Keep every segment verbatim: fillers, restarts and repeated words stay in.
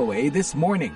O A This Morning.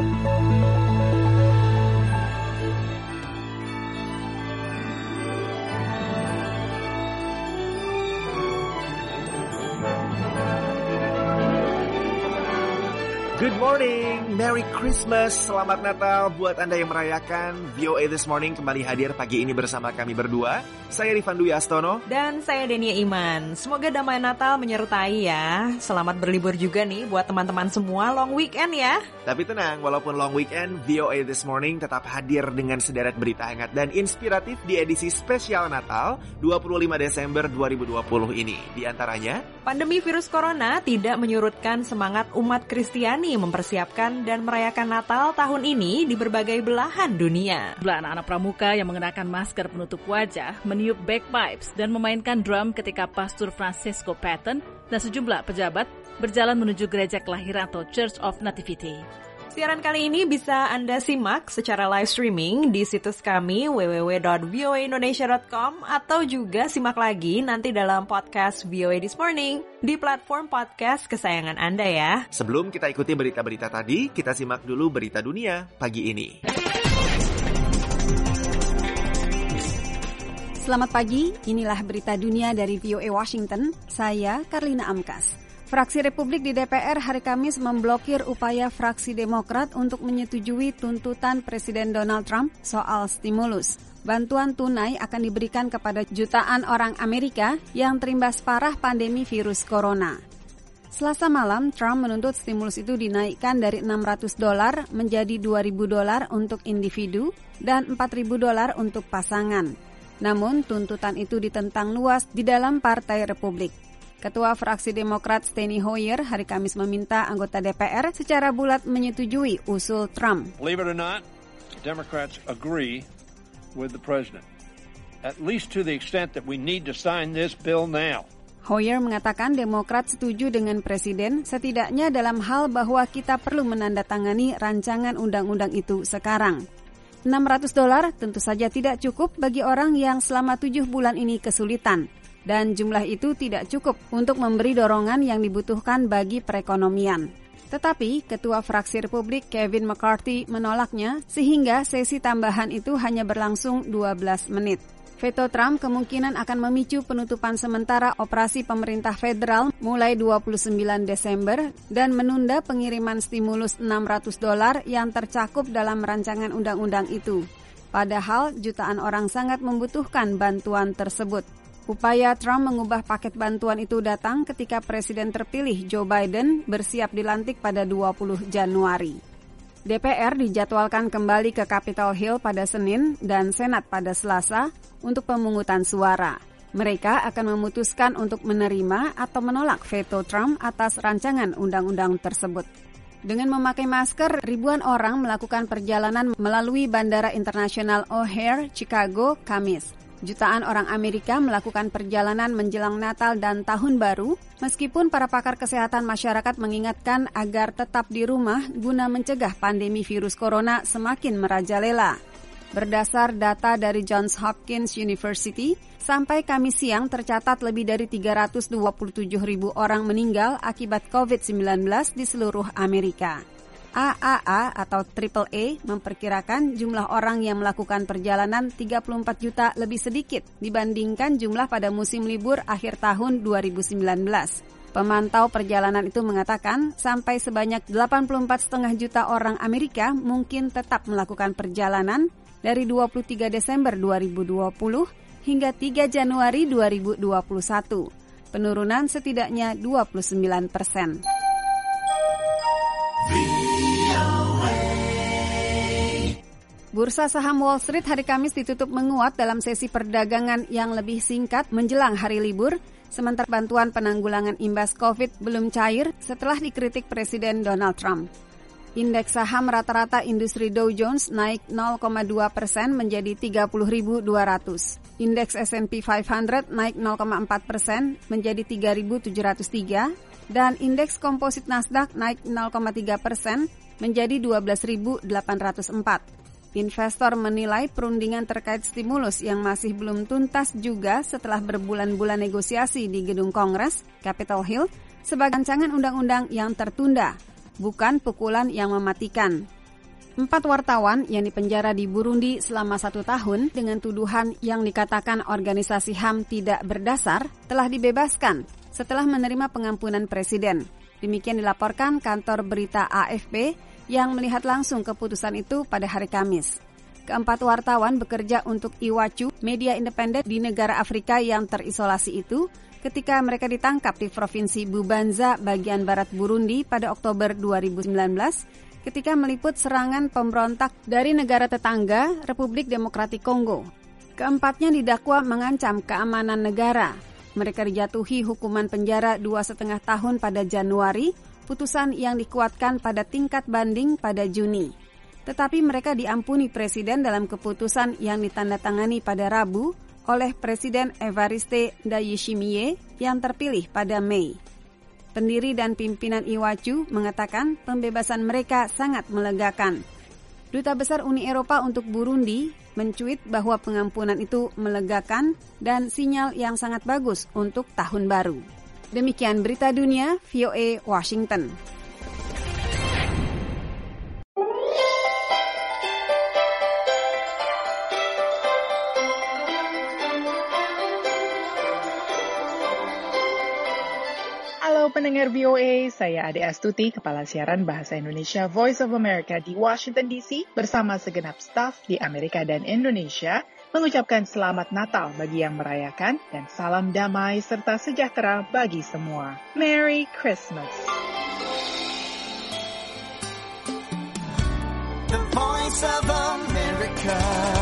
Good morning, Merry Christmas, Selamat Natal buat Anda yang merayakan. V O A This Morning kembali hadir pagi ini bersama kami berdua. Saya Rifan Dwi Astono. Dan saya Denia Iman. Semoga damai Natal menyertai ya. Selamat berlibur juga nih buat teman-teman semua, long weekend ya. Tapi tenang, walaupun long weekend, V O A This Morning tetap hadir dengan sederet berita hangat dan inspiratif di edisi spesial Natal dua puluh lima Desember dua ribu dua puluh ini. Di antaranya, pandemi virus corona tidak menyurutkan semangat umat Kristiani mempersiapkan dan merayakan Natal tahun ini di berbagai belahan dunia. Jumlah anak-anak pramuka yang mengenakan masker penutup wajah, meniup bagpipes dan memainkan drum ketika Pastor Francesco Patton dan sejumlah pejabat berjalan menuju gereja kelahiran atau Church of Nativity. Siaran kali ini bisa Anda simak secara live streaming di situs kami w w w dot v o a indonesia dot com atau juga simak lagi nanti dalam podcast V O A This Morning di platform podcast kesayangan Anda ya. Sebelum kita ikuti berita-berita tadi, kita simak dulu berita dunia pagi ini. Selamat pagi, inilah berita dunia dari V O A Washington. Saya Karlina Amkas. Fraksi Republik di D P R hari Kamis memblokir upaya fraksi Demokrat untuk menyetujui tuntutan Presiden Donald Trump soal stimulus. Bantuan tunai akan diberikan kepada jutaan orang Amerika yang terimbas parah pandemi virus corona. Selasa malam, Trump menuntut stimulus itu dinaikkan dari enam ratus dolar menjadi dua ribu dolar untuk individu dan empat ribu dolar untuk pasangan. Namun, tuntutan itu ditentang luas di dalam Partai Republik. Ketua fraksi Demokrat Steny Hoyer hari Kamis meminta anggota D P R secara bulat menyetujui usul Trump. Believe it or not, Democrats agree with the president, at least to the extent that we need to sign this bill now. Hoyer mengatakan Demokrat setuju dengan Presiden setidaknya dalam hal bahwa kita perlu menandatangani rancangan undang-undang itu sekarang. enam ratus dolar tentu saja tidak cukup bagi orang yang selama tujuh bulan ini kesulitan. Dan jumlah itu tidak cukup untuk memberi dorongan yang dibutuhkan bagi perekonomian. Tetapi, Ketua Fraksi Republik Kevin McCarthy menolaknya sehingga sesi tambahan itu hanya berlangsung dua belas menit. Veto Trump kemungkinan akan memicu penutupan sementara operasi pemerintah federal mulai dua puluh sembilan Desember dan menunda pengiriman stimulus enam ratus dolar yang tercakup dalam rancangan undang-undang itu. Padahal, jutaan orang sangat membutuhkan bantuan tersebut. Upaya Trump mengubah paket bantuan itu datang ketika Presiden terpilih Joe Biden bersiap dilantik pada dua puluh Januari. D P R dijadwalkan kembali ke Capitol Hill pada Senin dan Senat pada Selasa untuk pemungutan suara. Mereka akan memutuskan untuk menerima atau menolak veto Trump atas rancangan undang-undang tersebut. Dengan memakai masker, ribuan orang melakukan perjalanan melalui Bandara Internasional O'Hare, Chicago, Kamis. Jutaan orang Amerika melakukan perjalanan menjelang Natal dan Tahun Baru, meskipun para pakar kesehatan masyarakat mengingatkan agar tetap di rumah guna mencegah pandemi virus corona semakin merajalela. Berdasar data dari Johns Hopkins University, sampai Kamis siang tercatat lebih dari tiga ratus dua puluh tujuh ribu orang meninggal akibat covid sembilan belas di seluruh Amerika. A A A atau Triple A memperkirakan jumlah orang yang melakukan perjalanan tiga puluh empat juta lebih sedikit dibandingkan jumlah pada musim libur akhir tahun dua ribu sembilan belas. Pemantau perjalanan itu mengatakan sampai sebanyak delapan puluh empat koma lima juta orang Amerika mungkin tetap melakukan perjalanan dari dua puluh tiga Desember dua ribu dua puluh hingga tiga Januari dua ribu dua puluh satu. Penurunan setidaknya dua puluh sembilan persen. Bursa saham Wall Street hari Kamis ditutup menguat dalam sesi perdagangan yang lebih singkat menjelang hari libur, sementara bantuan penanggulangan imbas COVID belum cair setelah dikritik Presiden Donald Trump. Indeks saham rata-rata industri Dow Jones naik nol koma dua persen menjadi tiga puluh ribu dua ratus. Indeks S and P lima ratus naik nol koma empat persen menjadi tiga ribu tujuh ratus tiga dan indeks komposit Nasdaq naik nol koma tiga persen menjadi dua belas ribu delapan ratus empat. Investor menilai perundingan terkait stimulus yang masih belum tuntas juga setelah berbulan-bulan negosiasi di gedung Kongres, Capitol Hill, sebagai rancangan undang-undang yang tertunda. bukan pukulan yang mematikan. Empat wartawan yang dipenjara di Burundi selama satu tahun dengan tuduhan yang dikatakan organisasi H A M tidak berdasar telah dibebaskan setelah menerima pengampunan Presiden. Demikian dilaporkan kantor berita A F P yang melihat langsung keputusan itu pada hari Kamis. Keempat wartawan bekerja untuk Iwacu, media independen di negara Afrika yang terisolasi itu, ketika mereka ditangkap di Provinsi Bubanza, bagian barat Burundi pada Oktober dua ribu sembilan belas, ketika meliput serangan pemberontak dari negara tetangga, Republik Demokratik Kongo. Keempatnya didakwa mengancam keamanan negara. Mereka dijatuhi hukuman penjara dua setengah tahun pada Januari, putusan yang dikuatkan pada tingkat banding pada Juni. Tetapi mereka diampuni Presiden dalam keputusan yang ditandatangani pada Rabu oleh Presiden Evariste Ndayishimiye yang terpilih pada Mei. Pendiri dan pimpinan Iwacu mengatakan pembebasan mereka sangat melegakan. Duta Besar Uni Eropa untuk Burundi mencuit bahwa pengampunan itu melegakan dan sinyal yang sangat bagus untuk tahun baru. Demikian berita dunia V O A Washington. Halo pendengar V O A, saya Ade Astuti, Kepala Siaran Bahasa Indonesia Voice of America di Washington D C bersama segenap staf di Amerika dan Indonesia mengucapkan selamat Natal bagi yang merayakan dan salam damai serta sejahtera bagi semua. Merry Christmas. The Voice of America.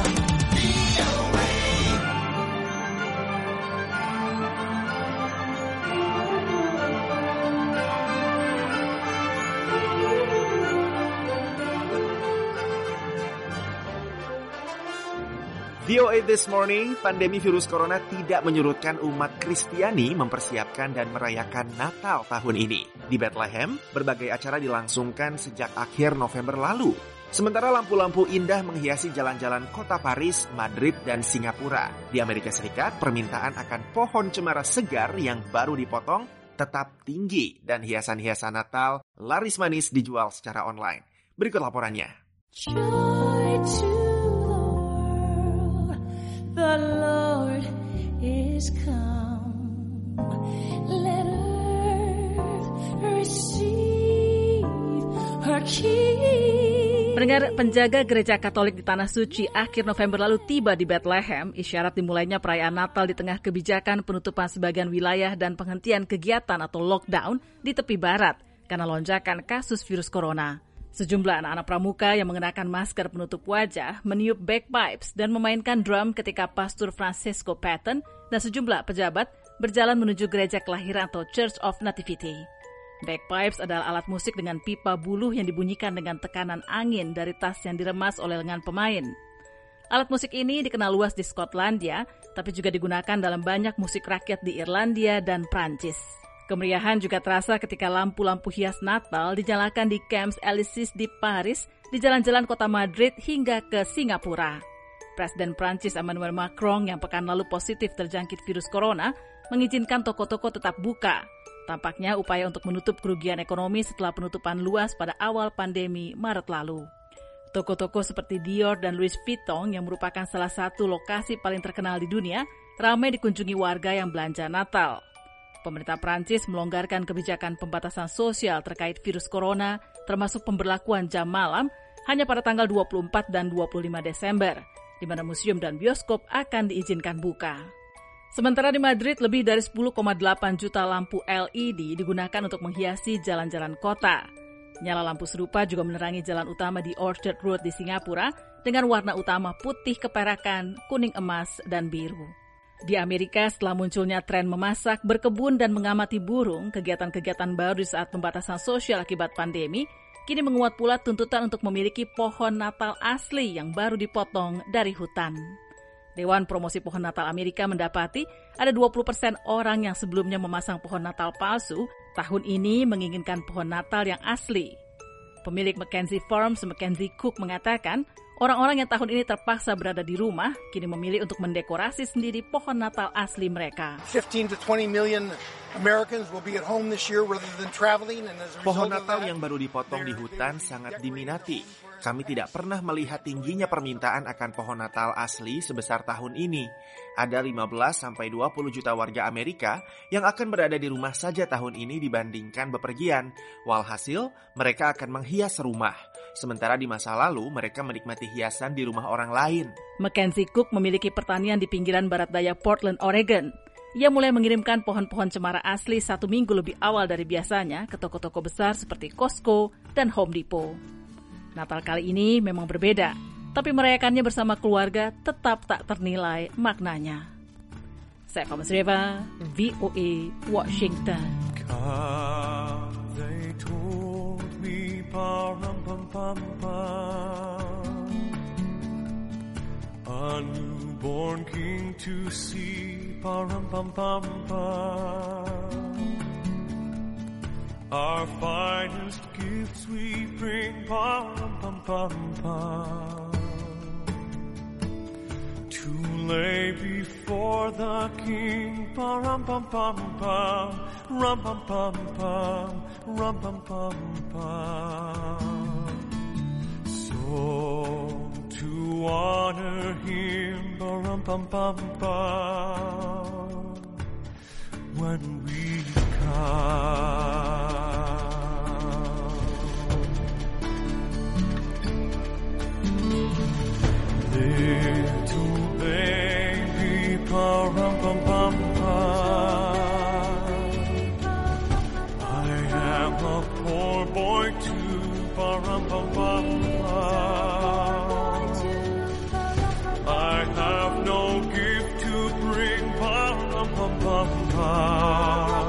V O A This Morning, pandemi virus corona tidak menyurutkan umat Kristiani mempersiapkan dan merayakan Natal tahun ini. Di Bethlehem, berbagai acara dilangsungkan sejak akhir November lalu. Sementara lampu-lampu indah menghiasi jalan-jalan kota Paris, Madrid, dan Singapura. Di Amerika Serikat, permintaan akan pohon cemara segar yang baru dipotong tetap tinggi dan hiasan-hiasan Natal laris manis dijual secara online. Berikut laporannya. Joy to the Lord is come. Let earth receive her King. Pendengar, penjaga gereja Katolik di Tanah Suci akhir November lalu tiba di Bethlehem, isyarat dimulainya perayaan Natal di tengah kebijakan penutupan sebagian wilayah dan penghentian kegiatan atau lockdown di tepi barat karena lonjakan kasus virus corona. Sejumlah anak-anak pramuka yang mengenakan masker penutup wajah meniup bagpipes dan memainkan drum ketika Pastor Francesco Patton dan sejumlah pejabat berjalan menuju gereja kelahiran atau Church of Nativity. Bagpipes adalah alat musik dengan pipa buluh yang dibunyikan dengan tekanan angin dari tas yang diremas oleh lengan pemain. Alat musik ini dikenal luas di Skotlandia, tapi juga digunakan dalam banyak musik rakyat di Irlandia dan Prancis. Kemeriahan juga terasa ketika lampu-lampu hias Natal dinyalakan di Champs Elysees di Paris, di jalan-jalan kota Madrid hingga ke Singapura. Presiden Prancis Emmanuel Macron yang pekan lalu positif terjangkit virus corona mengizinkan toko-toko tetap buka. Tampaknya upaya untuk menutup kerugian ekonomi setelah penutupan luas pada awal pandemi Maret lalu. Toko-toko seperti Dior dan Louis Vuitton yang merupakan salah satu lokasi paling terkenal di dunia ramai dikunjungi warga yang belanja Natal. Pemerintah Prancis melonggarkan kebijakan pembatasan sosial terkait virus corona, termasuk pemberlakuan jam malam, hanya pada tanggal dua puluh empat dan dua puluh lima Desember, di mana museum dan bioskop akan diizinkan buka. Sementara di Madrid, lebih dari sepuluh koma delapan juta lampu L E D digunakan untuk menghiasi jalan-jalan kota. Nyala lampu serupa juga menerangi jalan utama di Orchard Road di Singapura dengan warna utama putih keperakan, kuning emas, dan biru. Di Amerika, setelah munculnya tren memasak, berkebun, dan mengamati burung, kegiatan-kegiatan baru di saat pembatasan sosial akibat pandemi, kini menguat pula tuntutan untuk memiliki pohon Natal asli yang baru dipotong dari hutan. Dewan Promosi Pohon Natal Amerika mendapati ada dua puluh persen orang yang sebelumnya memasang pohon Natal palsu, tahun ini menginginkan pohon Natal yang asli. Pemilik Mackenzie Farms, Mackenzie Cook, mengatakan Orang-orang yang tahun ini terpaksa berada di rumah kini memilih untuk mendekorasi sendiri pohon Natal asli mereka. fifteen to twenty million Americans will be at home this year rather than traveling, and as a result Pohon of Natal that, yang baru dipotong di hutan sangat diminati. Kami tidak pernah melihat tingginya permintaan akan pohon Natal asli sebesar tahun ini. Ada lima belas sampai dua puluh juta warga Amerika yang akan berada di rumah saja tahun ini dibandingkan bepergian. Walhasil, mereka akan menghias rumah. Sementara di masa lalu, mereka menikmati hiasan di rumah orang lain. Mackenzie Cook memiliki pertanian di pinggiran barat daya Portland, Oregon. Ia mulai mengirimkan pohon-pohon cemara asli satu minggu lebih awal dari biasanya ke toko-toko besar seperti Costco dan Home Depot. Natal kali ini memang berbeda, tapi merayakannya bersama keluarga tetap tak ternilai maknanya. Saya Thomas Reva, V O A, Washington. God, they told me, pa-rum-pum-pum-pum, a newborn king to see, pa-rum-pum-pum-pum. Our finest gifts we bring, pa-rum-pum-pum-pum, to lay before the king, pa-rum-pum-pum-pum, rum-pum-pum-pum, rum-pum-pum-pum. So to honor him, pa-rum-pum-pum-pum, when we come. Little baby, pa-rum-pum-pum-pum, I am a poor boy too, pa-rum-pum-pum-pum. I have no gift to bring, pa-rum-pum-pum-pum,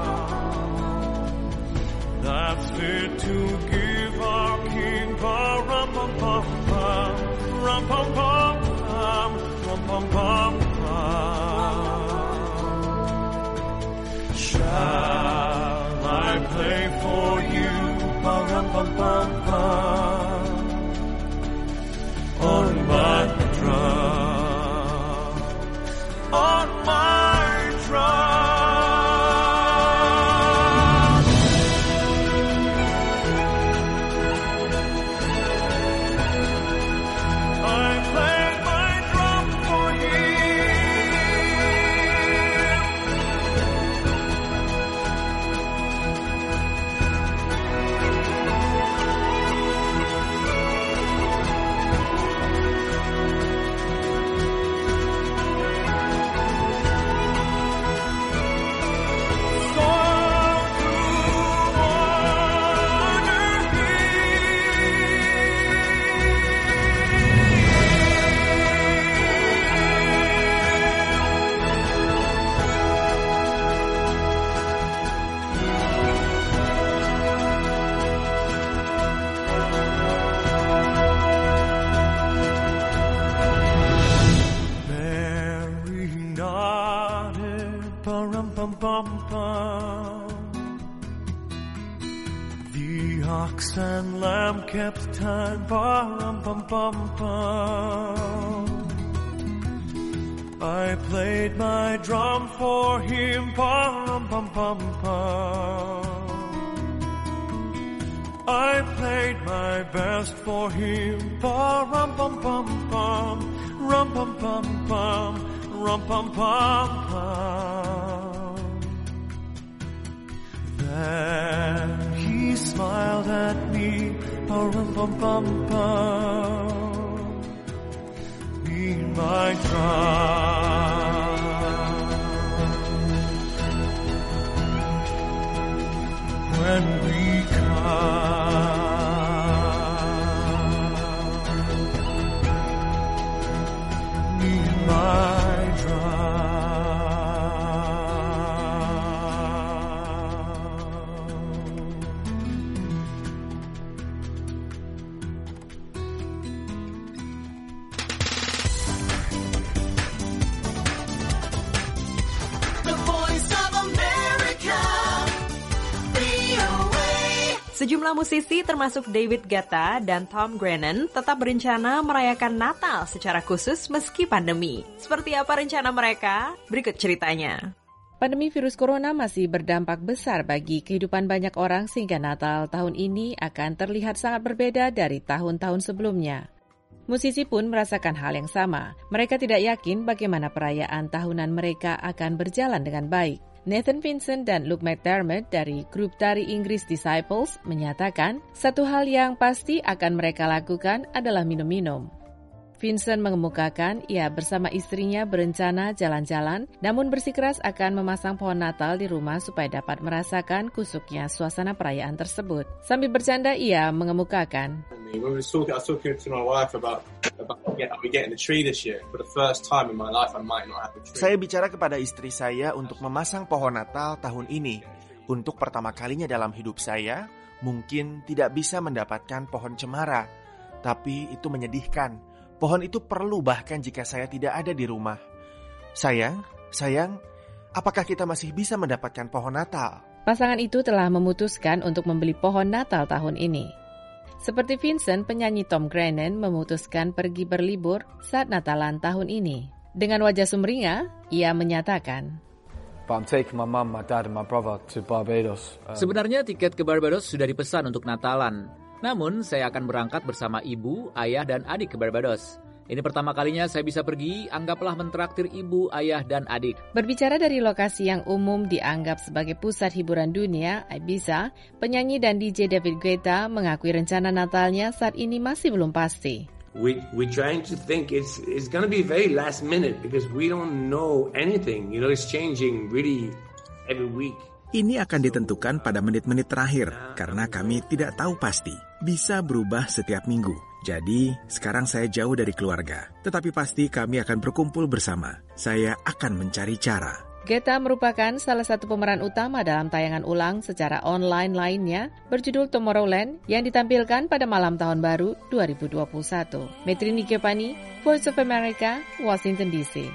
that's fit to give our king, pa-rum-pum-pum-pum, rum-pum-pum. Rum-pum-pum-pum. Shall I play for you, pa-rum-pum-pum-pum, on my drum, on my drum. The ox and lamb kept time, pa-rum-pum-pum-pum. I played my drum for him, pa-rum-pum-pum-pum. I played my best for him, pa-rum-pum-pum-pum, rum-pum-pum-pum, rum-pum-pum-pum. Then he smiled at me, pa-rum-pum-pum-pum, beat my drum. When we come, beat my drum. Sejumlah musisi termasuk David Guetta dan Tom Grennan tetap berencana merayakan Natal secara khusus meski pandemi. Seperti apa rencana mereka? Berikut ceritanya. Pandemi virus corona masih berdampak besar bagi kehidupan banyak orang sehingga Natal tahun ini akan terlihat sangat berbeda dari tahun-tahun sebelumnya. Musisi pun merasakan hal yang sama. Mereka tidak yakin bagaimana perayaan tahunan mereka akan berjalan dengan baik. Nathan Vincent dan Luke McDermott dari grup tari Inggris Disciples menyatakan satu hal yang pasti akan mereka lakukan adalah minum-minum. Vincent mengemukakan ia bersama istrinya berencana jalan-jalan, namun bersikeras akan memasang pohon Natal di rumah supaya dapat merasakan kusuknya suasana perayaan tersebut. Sambil bercanda, ia mengemukakan, saya bicara kepada istri saya untuk memasang pohon Natal tahun ini. Untuk pertama kalinya dalam hidup saya, mungkin tidak bisa mendapatkan pohon cemara, tapi itu menyedihkan. Pohon itu perlu bahkan jika saya tidak ada di rumah. Sayang, sayang, apakah kita masih bisa mendapatkan pohon Natal? Pasangan itu telah memutuskan untuk membeli pohon Natal tahun ini. Seperti Vincent, penyanyi Tom Grennan memutuskan pergi berlibur saat Natalan tahun ini. Dengan wajah sumringah, ia menyatakan, sebenarnya tiket ke Barbados sudah dipesan untuk Natalan. Namun, saya akan berangkat bersama ibu, ayah, dan adik ke Barbados. Ini pertama kalinya saya bisa pergi, anggaplah mentraktir ibu, ayah, dan adik. Berbicara dari lokasi yang umum dianggap sebagai pusat hiburan dunia, Ibiza, penyanyi dan D J David Guetta mengakui rencana Natalnya saat ini masih belum pasti. We we trying to think it's it's going to be very last minute because we don't know anything. You know, it's changing really every week. Ini akan ditentukan pada menit-menit terakhir, karena kami tidak tahu pasti. Bisa berubah setiap minggu. Jadi, sekarang saya jauh dari keluarga. Tetapi pasti kami akan berkumpul bersama. Saya akan mencari cara. Guetta merupakan salah satu pemeran utama dalam tayangan ulang secara online lainnya, berjudul Tomorrowland, yang ditampilkan pada malam tahun baru dua ribu dua puluh satu. Metrini Kepani, Voice of America, Washington D C.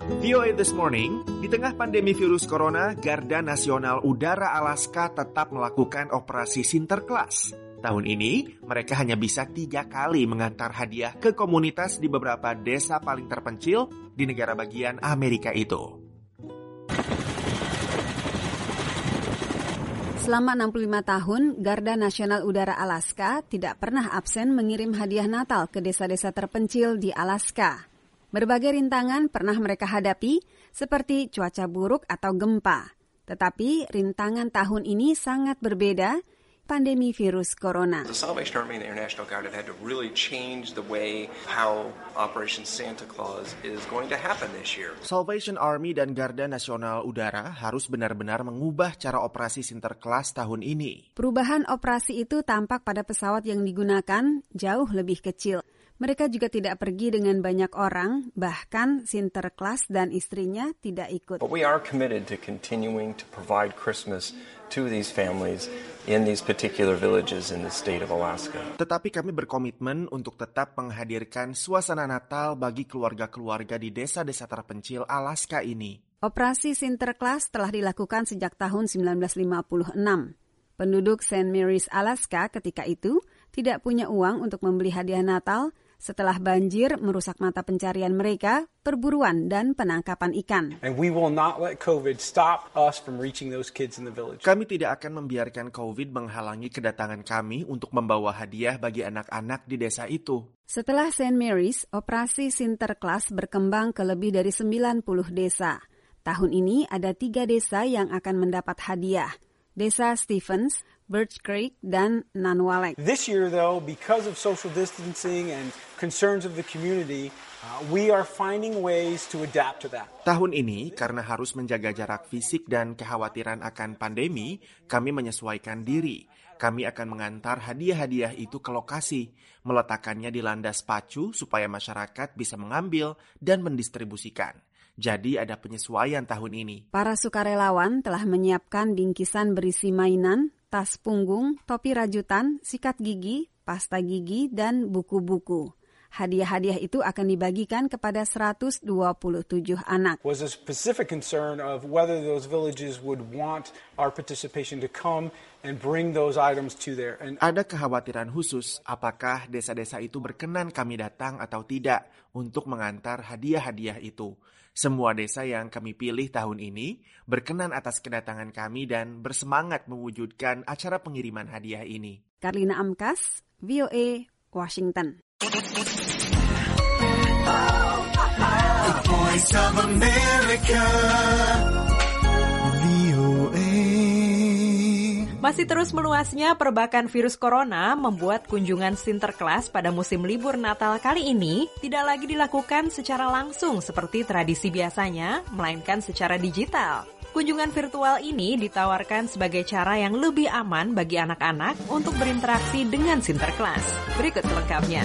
V O A This Morning, di tengah pandemi virus corona, Garda Nasional Udara Alaska tetap melakukan operasi Sinterklas. Tahun ini, mereka hanya bisa tiga kali mengantar hadiah ke komunitas di beberapa desa paling terpencil di negara bagian Amerika itu. Selama enam puluh lima tahun, Garda Nasional Udara Alaska tidak pernah absen mengirim hadiah Natal ke desa-desa terpencil di Alaska. Berbagai rintangan pernah mereka hadapi, seperti cuaca buruk atau gempa. Tetapi rintangan tahun ini sangat berbeda, pandemi virus corona. The Salvation Army and the Air National Guard have had to really change the way how Operation Santa Claus is going to happen this year. Salvation Army dan Garda Nasional Udara harus benar-benar mengubah cara operasi Sinterklas tahun ini. Perubahan operasi itu tampak pada pesawat yang digunakan jauh lebih kecil. Mereka juga tidak pergi dengan banyak orang, bahkan Sinterklas dan istrinya tidak ikut. But we are committed to continuing to provide Christmas to these families in these particular villages in the state of Alaska. Tetapi kami berkomitmen untuk tetap menghadirkan suasana Natal bagi keluarga-keluarga di desa-desa terpencil Alaska ini. Operasi Sinterklas telah dilakukan sejak tahun sembilan belas lima puluh enam. Penduduk Saint Mary's, Alaska ketika itu tidak punya uang untuk membeli hadiah Natal setelah banjir merusak mata pencarian mereka, perburuan dan penangkapan ikan. And we will not let COVID stop us from reaching those kids in the village. Kami tidak akan membiarkan COVID menghalangi kedatangan kami untuk membawa hadiah bagi anak-anak di desa itu. Setelah Saint Mary's, operasi Sinterklas berkembang ke lebih dari sembilan puluh desa. Tahun ini ada tiga desa yang akan mendapat hadiah. Desa Stephens, Birch Creek, dan Nanwalek. This year, though, because of social distancing and concerns of the community, uh, we are finding ways to adapt to that. Tahun ini, karena harus menjaga jarak fisik dan kekhawatiran akan pandemi, kami menyesuaikan diri. Kami akan mengantar hadiah-hadiah itu ke lokasi, meletakkannya di landas pacu supaya masyarakat bisa mengambil dan mendistribusikan. Jadi ada penyesuaian tahun ini. Para sukarelawan telah menyiapkan bingkisan berisi mainan, tas punggung, topi rajutan, sikat gigi, pasta gigi, dan buku-buku. Hadiah-hadiah itu akan dibagikan kepada seratus dua puluh tujuh anak. Was a specific concern of whether those villages would want our participation to come and bring those items to there. And ada kekhawatiran khusus apakah desa-desa itu berkenan kami datang atau tidak untuk mengantar hadiah-hadiah itu. Semua desa yang kami pilih tahun ini berkenan atas kedatangan kami dan bersemangat mewujudkan acara pengiriman hadiah ini. Karlina Amkas, V O A, Washington. The Voice of America, V O A. Masih terus meluasnya perbakan virus corona membuat kunjungan Sinterklas pada musim libur Natal kali ini tidak lagi dilakukan secara langsung seperti tradisi biasanya, melainkan secara digital. Kunjungan virtual ini ditawarkan sebagai cara yang lebih aman bagi anak-anak untuk berinteraksi dengan Sinterklas. Berikut selengkapnya.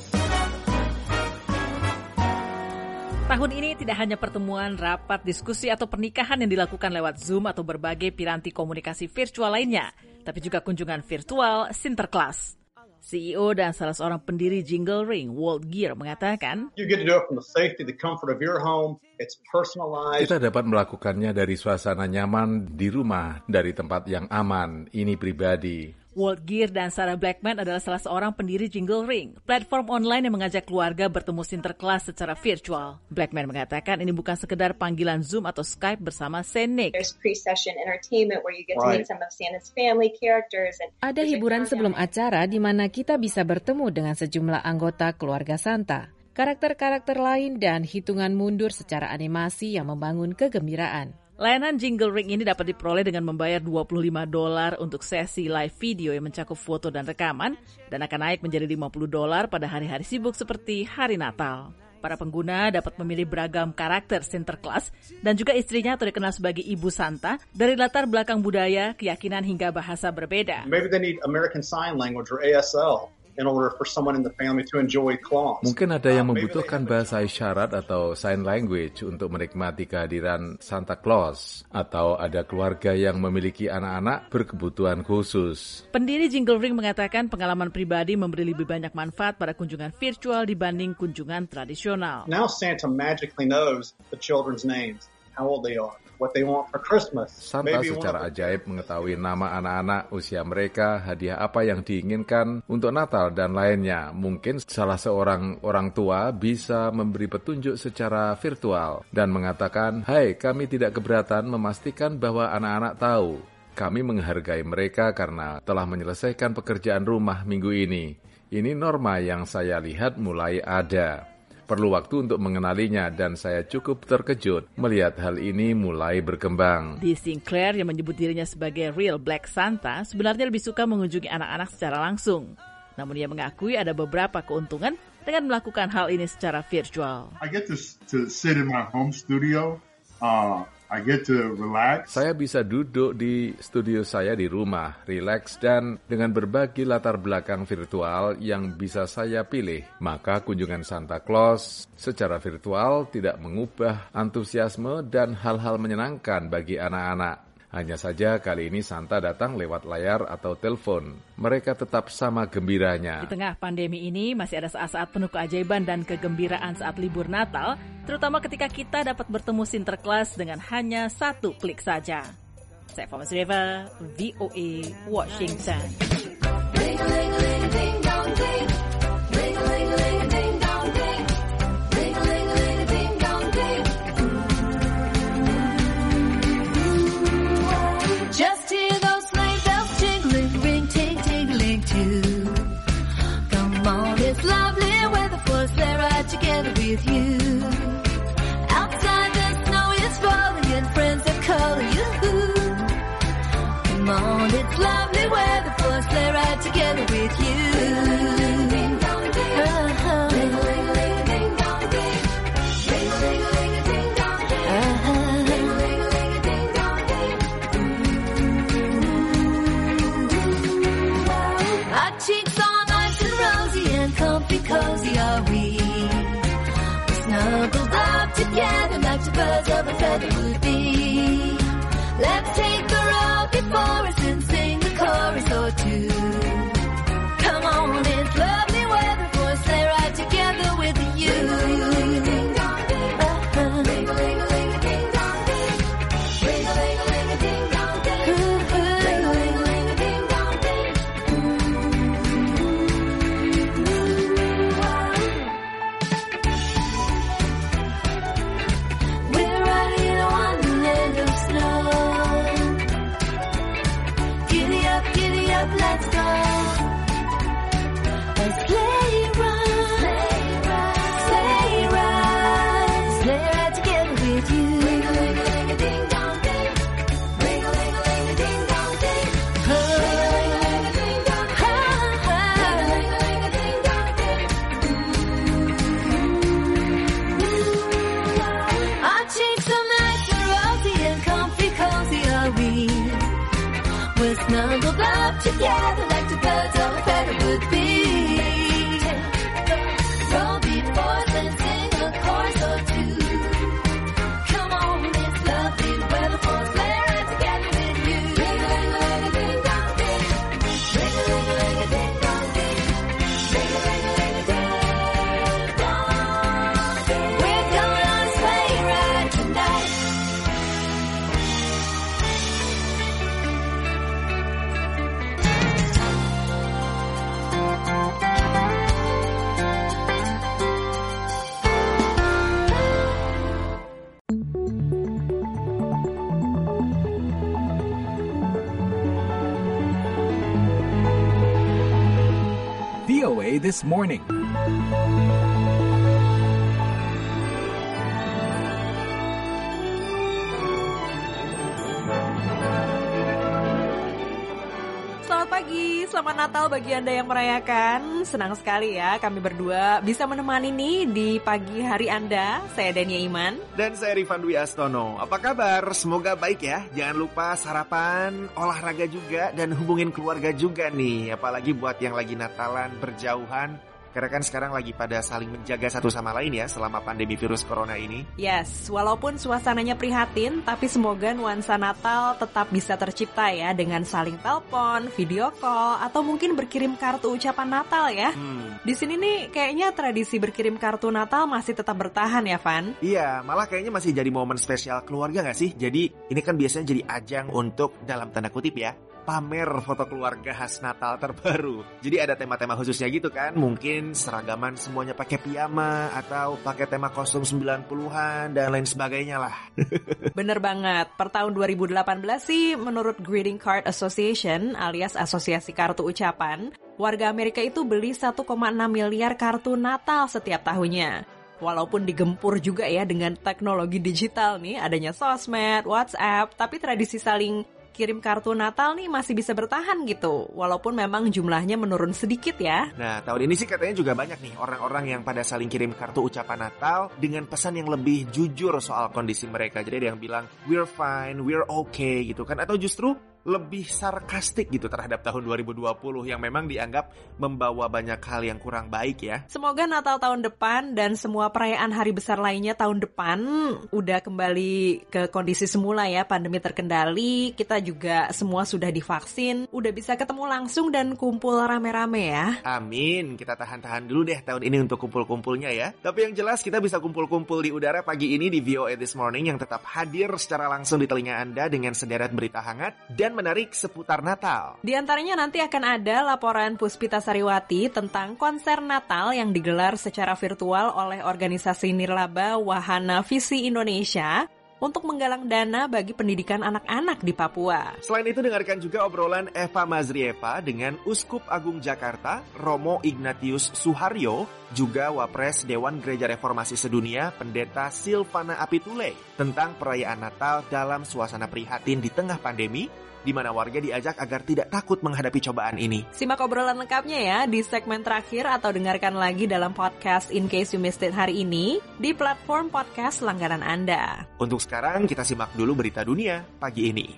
Tahun ini tidak hanya pertemuan, rapat, diskusi, atau pernikahan yang dilakukan lewat Zoom atau berbagai piranti komunikasi virtual lainnya, tapi juga kunjungan virtual Sinterklas. C E O dan salah seorang pendiri Jingle Ring, Walt Geer, mengatakan, You get to do it from the safety, the comfort of your home. It's personalized. Kita dapat melakukannya dari suasana nyaman di rumah, dari tempat yang aman. Ini pribadi. Walt Geer dan Sarah Blackman adalah salah seorang pendiri Jingle Ring, platform online yang mengajak keluarga bertemu Sinterklas secara virtual. Blackman mengatakan ini bukan sekedar panggilan Zoom atau Skype bersama Saint Nick. There's pre-session entertainment where you get to meet some of Santa's family characters. And ada hiburan sebelum acara di mana kita bisa bertemu dengan sejumlah anggota keluarga Santa, karakter-karakter lain dan hitungan mundur secara animasi yang membangun kegembiraan. Layanan Jingle Ring ini dapat diperoleh dengan membayar dua puluh lima dolar untuk sesi live video yang mencakup foto dan rekaman dan akan naik menjadi lima puluh dolar pada hari-hari sibuk seperti hari Natal. Para pengguna dapat memilih beragam karakter Sinterklas dan juga istrinya atau dikenal sebagai Ibu Santa dari latar belakang budaya, keyakinan hingga bahasa berbeda. Maybe they need American Sign Language or A S L. in order for someone in the family to enjoy Claus. Mungkin ada yang membutuhkan bahasa isyarat atau sign language untuk menikmati kehadiran Santa Claus, atau ada keluarga yang memiliki anak-anak berkebutuhan khusus. Pendiri Jingle Ring mengatakan pengalaman pribadi memberi lebih banyak manfaat pada kunjungan virtual dibanding kunjungan tradisional. Now Santa magically knows the children's names, how old they are, what they want for Christmas. Santa secara ajaib mengetahui nama anak-anak, usia mereka, hadiah apa yang diinginkan untuk Natal, dan lainnya. Mungkin salah seorang orang tua bisa memberi petunjuk secara virtual dan mengatakan, "Hai, kami tidak keberatan memastikan bahwa anak-anak tahu. Kami menghargai mereka karena telah menyelesaikan pekerjaan rumah minggu ini. Ini norma yang saya lihat mulai ada. Perlu waktu untuk mengenalinya dan saya cukup terkejut melihat hal ini mulai berkembang." Di Sinclair yang menyebut dirinya sebagai real Black Santa sebenarnya lebih suka mengunjungi anak-anak secara langsung. Namun ia mengakui ada beberapa keuntungan dengan melakukan hal ini secara virtual. I get to, to sit in my home studio. Uh, I get to relax. Saya bisa duduk di studio saya di rumah, rileks, dan dengan berbagi latar belakang virtual yang bisa saya pilih. Maka kunjungan Santa Claus secara virtual tidak mengubah antusiasme dan hal-hal menyenangkan bagi anak-anak. Hanya saja kali ini Santa datang lewat layar atau telepon. Mereka tetap sama gembiranya. Di tengah pandemi ini masih ada saat-saat penuh keajaiban dan kegembiraan saat libur Natal, terutama ketika kita dapat bertemu Sinterklas dengan hanya satu klik saja. Saya Thomas River, V O A, Washington. Together with you. Outside the snow is falling and friends are calling you. Come on, it's lovely weather for a sleigh ride together with you. Uh-huh. Our cheeks are nice and rosy and comfy cozy are we. Snuggled up together like two birds of a feather would be. Let's take the road before us and sing a chorus or two. Come on, it's lovely weather for a sleigh ride together with you. Let's go. A sleigh ride, sleigh ride, sleigh ride together with you. Ring-a-ling-a-ling-a-ding-dong-ding, ring-a-ling-a-ling-a-ding-dong-ding, ring-a-ling-a-ling-a-ding-dong-ding, ring-a-ling-a-ling-a-ding-dong-ding. Our cheeks are nice and rosy and comfy cozy are we. We're snuggled up together like two birds of a feather would be. Roll before us and sing a chorus or two. Come on, it's lovely weather for a sleigh ride together with you. Ring-a-ling-a-ling-a-ding-dong-ding, ring-a-ling-a-ling-a-ding-dong-ding, ring-a-ling-a-ling-a-ding-dong-ding. We're going on a sleigh ride tonight. V O A This Morning. Selamat pagi, selamat Natal bagi Anda yang merayakan. teman-teman, senang sekali ya kami berdua bisa menemani nih di pagi hari Anda. Saya Dania Iman. Dan saya Rifan Dwi Astono. Apa kabar? Semoga baik ya. Jangan lupa sarapan, olahraga juga, dan hubungin keluarga juga nih. Apalagi buat yang lagi Natalan berjauhan. Karena kan sekarang lagi pada saling menjaga satu sama lain ya selama pandemi virus corona ini. Yes, walaupun suasananya prihatin, tapi semoga nuansa Natal tetap bisa tercipta ya dengan saling telepon, video call, atau mungkin berkirim kartu ucapan Natal ya. Hmm. Di sini nih kayaknya tradisi berkirim kartu Natal masih tetap bertahan ya, Van? Iya, malah kayaknya masih jadi momen spesial keluarga gak sih? Jadi ini kan biasanya jadi ajang untuk dalam tanda kutip ya, pamer foto keluarga khas Natal terbaru. Jadi ada tema-tema khususnya gitu kan. Mungkin seragaman semuanya pakai piyama atau pakai tema kostum sembilan puluhan dan lain sebagainya lah. Bener banget. Per tahun dua ribu delapan belas sih menurut Greeting Card Association alias Asosiasi Kartu Ucapan, warga Amerika itu beli satu koma enam miliar kartu Natal setiap tahunnya. Walaupun digempur juga ya dengan teknologi digital nih, adanya sosmed, WhatsApp, tapi tradisi saling kirim kartu Natal nih masih bisa bertahan gitu, walaupun memang jumlahnya menurun sedikit ya. Nah, tahun ini sih katanya juga banyak nih orang-orang yang pada saling kirim kartu ucapan Natal dengan pesan yang lebih jujur soal kondisi mereka. Jadi ada yang bilang, we're fine, we're okay gitu kan, atau justru lebih sarkastik gitu terhadap tahun dua ribu dua puluh yang memang dianggap membawa banyak hal yang kurang baik ya. Semoga Natal tahun depan dan semua perayaan hari besar lainnya tahun depan udah kembali ke kondisi semula ya, pandemi terkendali, kita juga semua sudah divaksin, udah bisa ketemu langsung dan kumpul rame-rame ya. Amin, kita tahan-tahan dulu deh tahun ini untuk kumpul-kumpulnya ya. Tapi yang jelas kita bisa kumpul-kumpul di udara pagi ini di V O A This Morning yang tetap hadir secara langsung di telinga Anda dengan sederet berita hangat dan menarik seputar Natal. Di antaranya nanti akan ada laporan Puspita Sariwati tentang konser Natal yang digelar secara virtual oleh organisasi Nirlaba Wahana Visi Indonesia untuk menggalang dana bagi pendidikan anak-anak di Papua. Selain itu dengarkan juga obrolan Eva Mazrieva dengan Uskup Agung Jakarta, Romo Ignatius Suharyo, juga Wapres Dewan Gereja Reformasi Sedunia, Pendeta Silvana Apitule, tentang perayaan Natal dalam suasana prihatin di tengah pandemi, di mana warga diajak agar tidak takut menghadapi cobaan ini. Simak obrolan lengkapnya ya di segmen terakhir atau dengarkan lagi dalam podcast In Case You Missed It hari ini di platform podcast langganan Anda. Untuk sekarang kita simak dulu berita dunia pagi ini.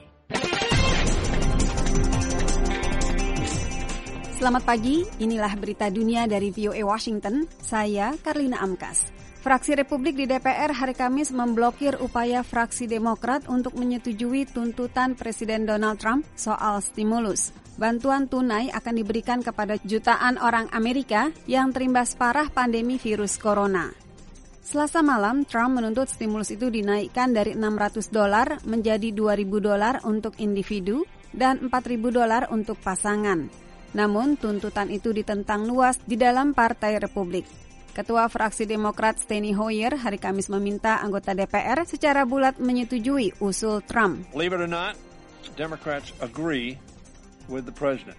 Selamat pagi, inilah berita dunia dari V O A Washington. Saya Karlina Amkas. Fraksi Republik di D P R hari Kamis memblokir upaya fraksi Demokrat untuk menyetujui tuntutan Presiden Donald Trump soal stimulus. Bantuan tunai akan diberikan kepada jutaan orang Amerika yang terimbas parah pandemi virus corona. Selasa malam, Trump menuntut stimulus itu dinaikkan dari enam ratus dolar menjadi dua ribu dolar untuk individu dan empat ribu dolar untuk pasangan. Namun, tuntutan itu ditentang luas di dalam Partai Republik. Ketua fraksi Demokrat Steny Hoyer hari Kamis meminta anggota D P R secara bulat menyetujui usul Trump. Believe it or not, Democrats agree with the president,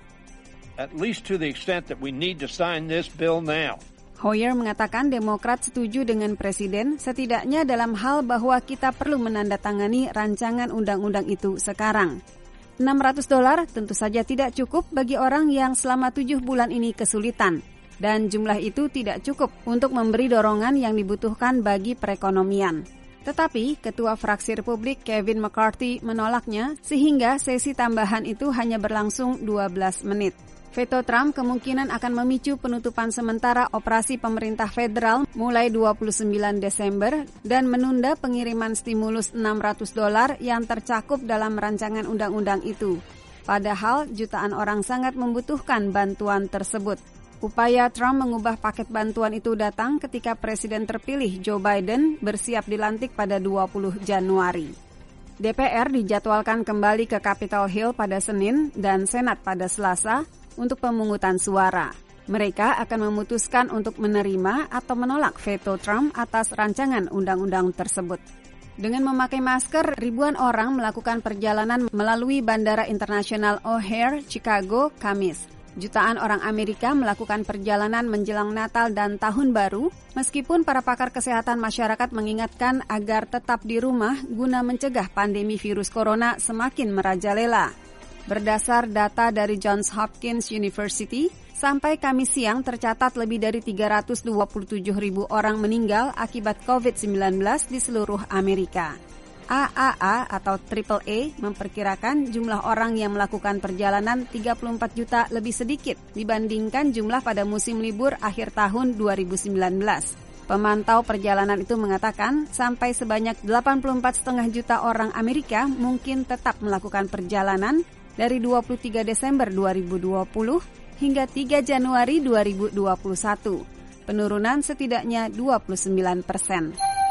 at least to the extent that we need to sign this bill now. Hoyer mengatakan Demokrat setuju dengan Presiden setidaknya dalam hal bahwa kita perlu menandatangani rancangan undang-undang itu sekarang. enam ratus dolar tentu saja tidak cukup bagi orang yang selama tujuh bulan ini kesulitan. Dan jumlah itu tidak cukup untuk memberi dorongan yang dibutuhkan bagi perekonomian. Tetapi, Ketua Fraksi Republik Kevin McCarthy menolaknya sehingga sesi tambahan itu hanya berlangsung dua belas menit. Veto Trump kemungkinan akan memicu penutupan sementara operasi pemerintah federal mulai dua puluh sembilan Desember dan menunda pengiriman stimulus enam ratus dolar yang tercakup dalam rancangan undang-undang itu. Padahal jutaan orang sangat membutuhkan bantuan tersebut. Upaya Trump mengubah paket bantuan itu datang ketika Presiden terpilih Joe Biden bersiap dilantik pada dua puluh Januari. D P R dijadwalkan kembali ke Capitol Hill pada Senin dan Senat pada Selasa untuk pemungutan suara. Mereka akan memutuskan untuk menerima atau menolak veto Trump atas rancangan undang-undang tersebut. Dengan memakai masker, ribuan orang melakukan perjalanan melalui Bandara Internasional O'Hare, Chicago, Kamis. Jutaan orang Amerika melakukan perjalanan menjelang Natal dan Tahun Baru, meskipun para pakar kesehatan masyarakat mengingatkan agar tetap di rumah guna mencegah pandemi virus corona semakin merajalela. Berdasar data dari Johns Hopkins University, sampai Kamis siang tercatat lebih dari tiga ratus dua puluh tujuh ribu orang meninggal akibat covid sembilan belas di seluruh Amerika. A A A atau Triple A memperkirakan jumlah orang yang melakukan perjalanan tiga puluh empat juta lebih sedikit dibandingkan jumlah pada musim libur akhir tahun dua ribu sembilan belas. Pemantau perjalanan itu mengatakan sampai sebanyak delapan puluh empat koma lima juta orang Amerika mungkin tetap melakukan perjalanan dari dua puluh tiga Desember dua ribu dua puluh hingga tiga Januari dua ribu dua puluh satu. Penurunan setidaknya dua puluh sembilan persen.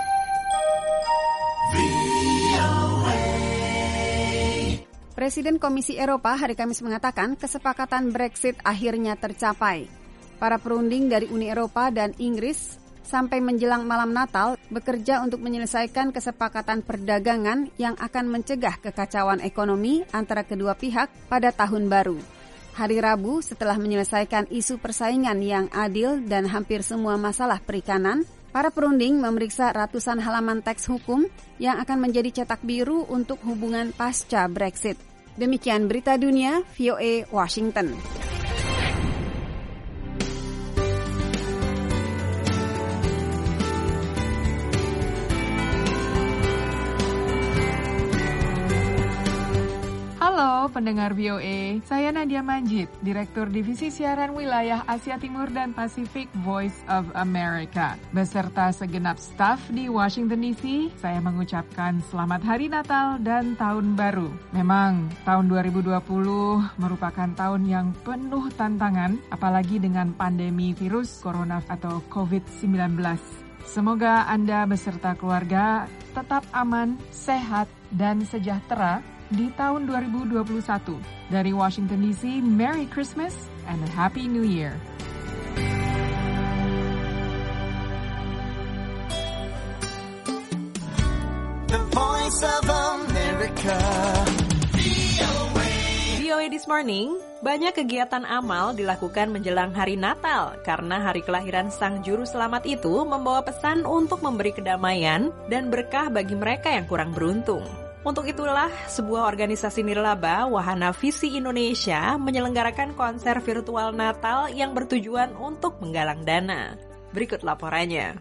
Presiden Komisi Eropa hari Kamis mengatakan kesepakatan Brexit akhirnya tercapai. Para perunding dari Uni Eropa dan Inggris sampai menjelang malam Natal bekerja untuk menyelesaikan kesepakatan perdagangan yang akan mencegah kekacauan ekonomi antara kedua pihak pada tahun baru. Hari Rabu, setelah menyelesaikan isu persaingan yang adil dan hampir semua masalah perikanan, para perunding memeriksa ratusan halaman teks hukum yang akan menjadi cetak biru untuk hubungan pasca Brexit. Demikian berita dunia, V O A Washington. Halo pendengar V O A, saya Nadia Manjid, Direktur Divisi Siaran Wilayah Asia Timur dan Pasifik Voice of America. Beserta segenap staf di Washington D C, saya mengucapkan selamat Hari Natal dan Tahun Baru. Memang tahun dua ribu dua puluh merupakan tahun yang penuh tantangan, apalagi dengan pandemi virus corona atau covid sembilan belas. Semoga Anda beserta keluarga tetap aman, sehat, dan sejahtera di tahun dua ribu dua puluh satu. Dari Washington D C, Merry Christmas and a Happy New Year. The Voice of America. V O A This Morning, banyak kegiatan amal dilakukan menjelang hari Natal karena hari kelahiran Sang Juru Selamat itu membawa pesan untuk memberi kedamaian dan berkah bagi mereka yang kurang beruntung. Untuk itulah, sebuah organisasi nirlaba, Wahana Visi Indonesia, menyelenggarakan konser virtual Natal yang bertujuan untuk menggalang dana. Berikut laporannya.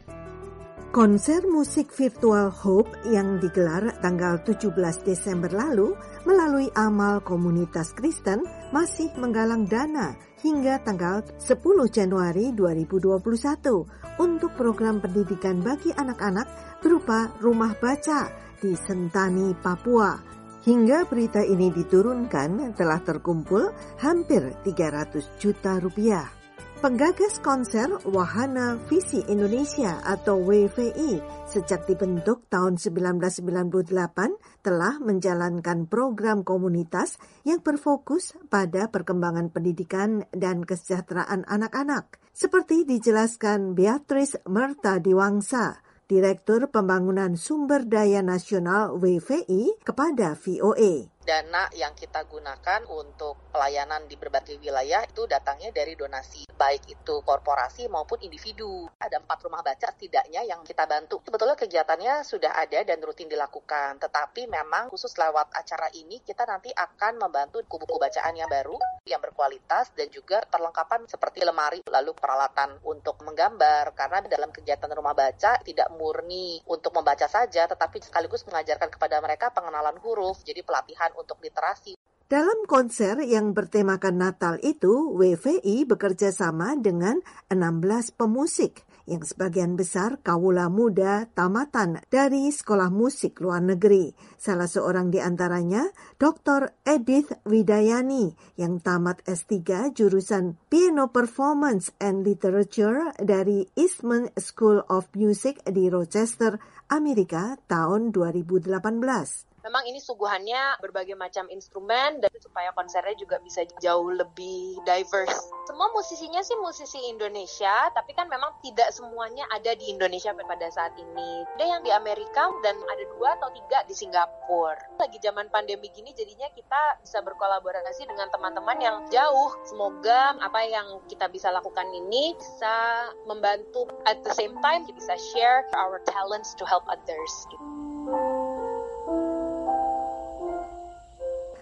Konser musik virtual Hope yang digelar tanggal tujuh belas Desember lalu melalui amal komunitas Kristen masih menggalang dana hingga tanggal sepuluh Januari dua ribu dua puluh satu untuk program pendidikan bagi anak-anak berupa rumah baca di Sentani, Papua. Hingga berita ini diturunkan telah terkumpul hampir tiga ratus juta rupiah. Penggagas konser Wahana Visi Indonesia atau W V I sejak dibentuk tahun seribu sembilan ratus sembilan puluh delapan telah menjalankan program komunitas yang berfokus pada perkembangan pendidikan dan kesejahteraan anak-anak. Seperti dijelaskan Beatrice Merta Diwangsa, Direktur Pembangunan Sumber Daya Nasional W V I kepada V O A. Dana yang kita gunakan untuk pelayanan di berbagai wilayah itu datangnya dari donasi, baik itu korporasi maupun individu. Ada empat rumah baca setidaknya yang kita bantu. Sebetulnya kegiatannya sudah ada dan rutin dilakukan, tetapi memang khusus lewat acara ini kita nanti akan membantu buku-buku bacaan yang baru, yang berkualitas dan juga perlengkapan seperti lemari, lalu peralatan untuk menggambar, karena dalam kegiatan rumah baca tidak murni untuk membaca saja, tetapi sekaligus mengajarkan kepada mereka pengenalan huruf, jadi pelatihan untuk literasi. Dalam konser yang bertemakan Natal itu, W V I bekerja sama dengan enam belas pemusik yang sebagian besar kawula muda tamatan dari sekolah musik luar negeri. Salah seorang di antaranya Doktor Edith Widayani yang tamat S tiga jurusan Piano Performance and Literature dari Eastman School of Music di Rochester, Amerika tahun dua ribu delapan belas. Memang ini suguhannya berbagai macam instrumen dan supaya konsernya juga bisa jauh lebih diverse. Semua musisinya sih musisi Indonesia, tapi kan memang tidak semuanya ada di Indonesia pada saat ini. Ada yang di Amerika dan ada dua atau tiga di Singapura. Lagi zaman pandemi gini jadinya kita bisa berkolaborasi dengan teman-teman yang jauh. Semoga apa yang kita bisa lakukan ini bisa membantu, at the same time bisa share our talents to help others.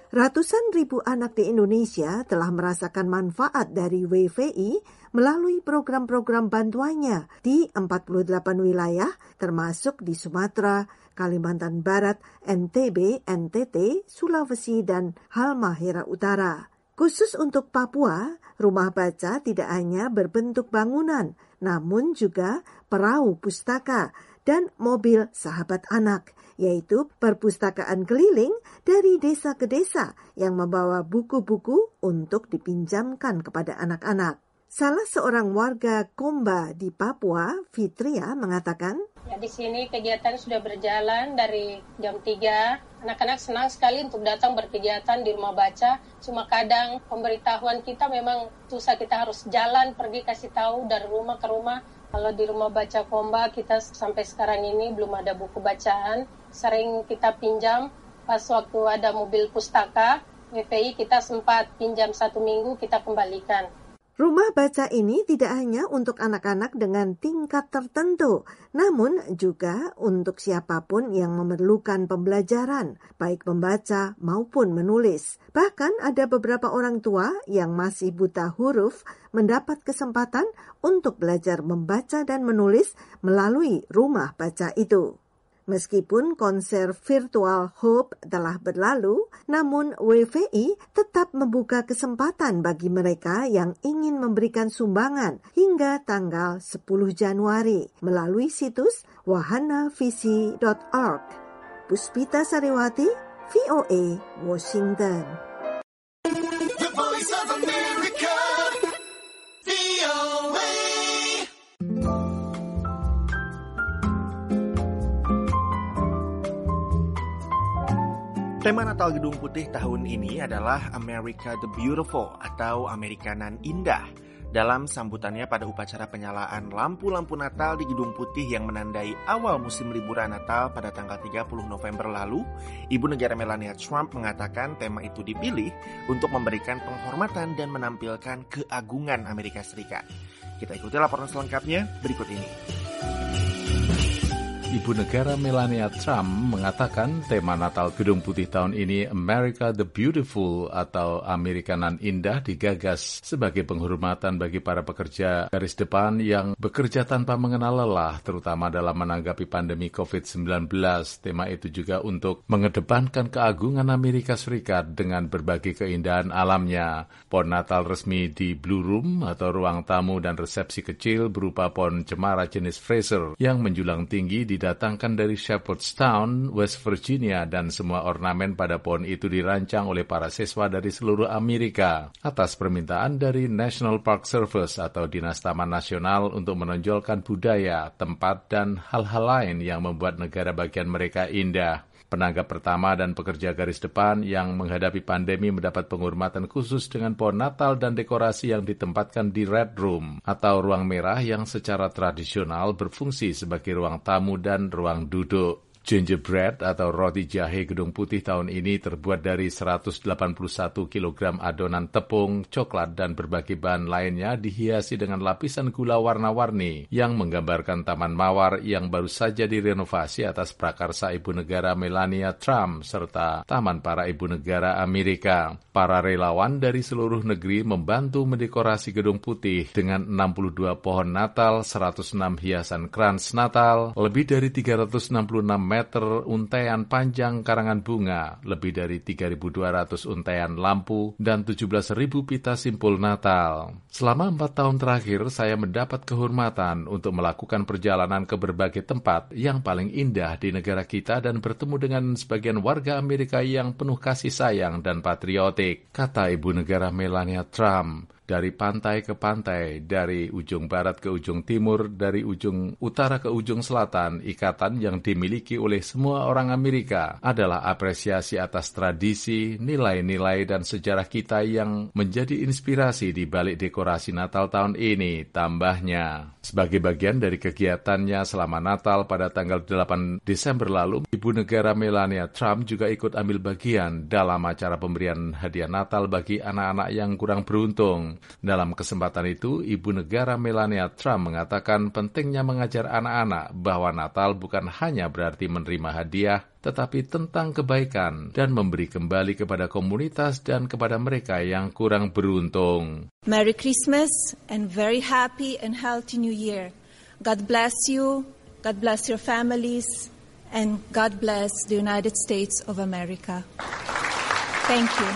Ratusan ribu anak di Indonesia telah merasakan manfaat dari W V I melalui program-program bantuannya di empat puluh delapan wilayah, termasuk di Sumatera, Kalimantan Barat, N T B, N T T, Sulawesi, dan Halmahera Utara. Khusus untuk Papua, rumah baca tidak hanya berbentuk bangunan, namun juga perahu pustaka dan mobil sahabat anak, yaitu perpustakaan keliling dari desa ke desa yang membawa buku-buku untuk dipinjamkan kepada anak-anak. Salah seorang warga Komba di Papua, Fitria, mengatakan, ya, di sini kegiatan sudah berjalan dari jam tiga. Anak-anak senang sekali untuk datang berkegiatan di rumah baca. Cuma kadang pemberitahuan kita memang susah, kita harus jalan pergi kasih tahu dari rumah ke rumah. Kalau di rumah baca Komba kita sampai sekarang ini belum ada buku bacaan. Sering kita pinjam pas waktu ada mobil pustaka, W V I kita sempat pinjam satu minggu kita kembalikan. Rumah baca ini tidak hanya untuk anak-anak dengan tingkat tertentu, namun juga untuk siapapun yang memerlukan pembelajaran, baik membaca maupun menulis. Bahkan ada beberapa orang tua yang masih buta huruf mendapat kesempatan untuk belajar membaca dan menulis melalui rumah baca itu. Meskipun konser virtual Hope telah berlalu, namun W V I tetap membuka kesempatan bagi mereka yang ingin memberikan sumbangan hingga tanggal sepuluh Januari melalui situs wahanavisi dot org. Puspita Sariwati, V O A, Washington. The Voice of America, V O A. Tema Natal Gedung Putih tahun ini adalah America the Beautiful atau Amerika nan Indah. Dalam sambutannya pada upacara penyalaan lampu-lampu Natal di Gedung Putih yang menandai awal musim liburan Natal pada tanggal tiga puluh November lalu, Ibu Negara Melania Trump mengatakan tema itu dipilih untuk memberikan penghormatan dan menampilkan keagungan Amerika Serikat. Kita ikuti laporan selengkapnya berikut ini. Ibu Negara Melania Trump mengatakan tema Natal Gedung Putih tahun ini America the Beautiful atau Amerika nan Indah digagas sebagai penghormatan bagi para pekerja garis depan yang bekerja tanpa mengenal lelah, terutama dalam menanggapi pandemi covid sembilan belas. Tema itu juga untuk mengedepankan keagungan Amerika Serikat dengan berbagai keindahan alamnya. Pohon Natal resmi di Blue Room atau ruang tamu dan resepsi kecil berupa pohon cemara jenis Fraser yang menjulang tinggi di didatangkan dari Shepherdstown, West Virginia, dan semua ornamen pada pohon itu dirancang oleh para siswa dari seluruh Amerika atas permintaan dari National Park Service atau Dinas Taman Nasional untuk menonjolkan budaya, tempat, dan hal-hal lain yang membuat negara bagian mereka indah. Penanggap pertama dan pekerja garis depan yang menghadapi pandemi mendapat penghormatan khusus dengan pohon Natal dan dekorasi yang ditempatkan di Red Room atau ruang merah yang secara tradisional berfungsi sebagai ruang tamu dan ruang duduk. Gingerbread atau roti jahe Gedung Putih tahun ini terbuat dari seratus delapan puluh satu kilogram adonan tepung, coklat, dan berbagai bahan lainnya dihiasi dengan lapisan gula warna-warni yang menggambarkan Taman Mawar yang baru saja direnovasi atas prakarsa Ibu Negara Melania Trump serta Taman para Ibu Negara Amerika. Para relawan dari seluruh negeri membantu mendekorasi Gedung Putih dengan enam puluh dua pohon Natal, seratus enam hiasan krans Natal, lebih dari tiga ratus enam puluh enam meter untaian panjang karangan bunga, lebih dari tiga ribu dua ratus untaian lampu, dan tujuh belas ribu pita simpul Natal. Selama empat tahun terakhir, saya mendapat kehormatan untuk melakukan perjalanan ke berbagai tempat yang paling indah di negara kita dan bertemu dengan sebagian warga Amerika yang penuh kasih sayang dan patriotik, kata Ibu Negara Melania Trump. Dari pantai ke pantai, dari ujung barat ke ujung timur, dari ujung utara ke ujung selatan, ikatan yang dimiliki oleh semua orang Amerika adalah apresiasi atas tradisi, nilai-nilai, dan sejarah kita yang menjadi inspirasi di balik dekorasi Natal tahun ini, tambahnya. Sebagai bagian dari kegiatannya selama Natal pada tanggal delapan Desember lalu, Ibu Negara Melania Trump juga ikut ambil bagian dalam acara pemberian hadiah Natal bagi anak-anak yang kurang beruntung. datang. Dalam kesempatan itu, Ibu Negara Melania Trump mengatakan pentingnya mengajar anak-anak bahwa Natal bukan hanya berarti menerima hadiah, tetapi tentang kebaikan dan memberi kembali kepada komunitas dan kepada mereka yang kurang beruntung. Merry Christmas and very happy and healthy New Year. God bless you, God bless your families, and God bless the United States of America. Thank you.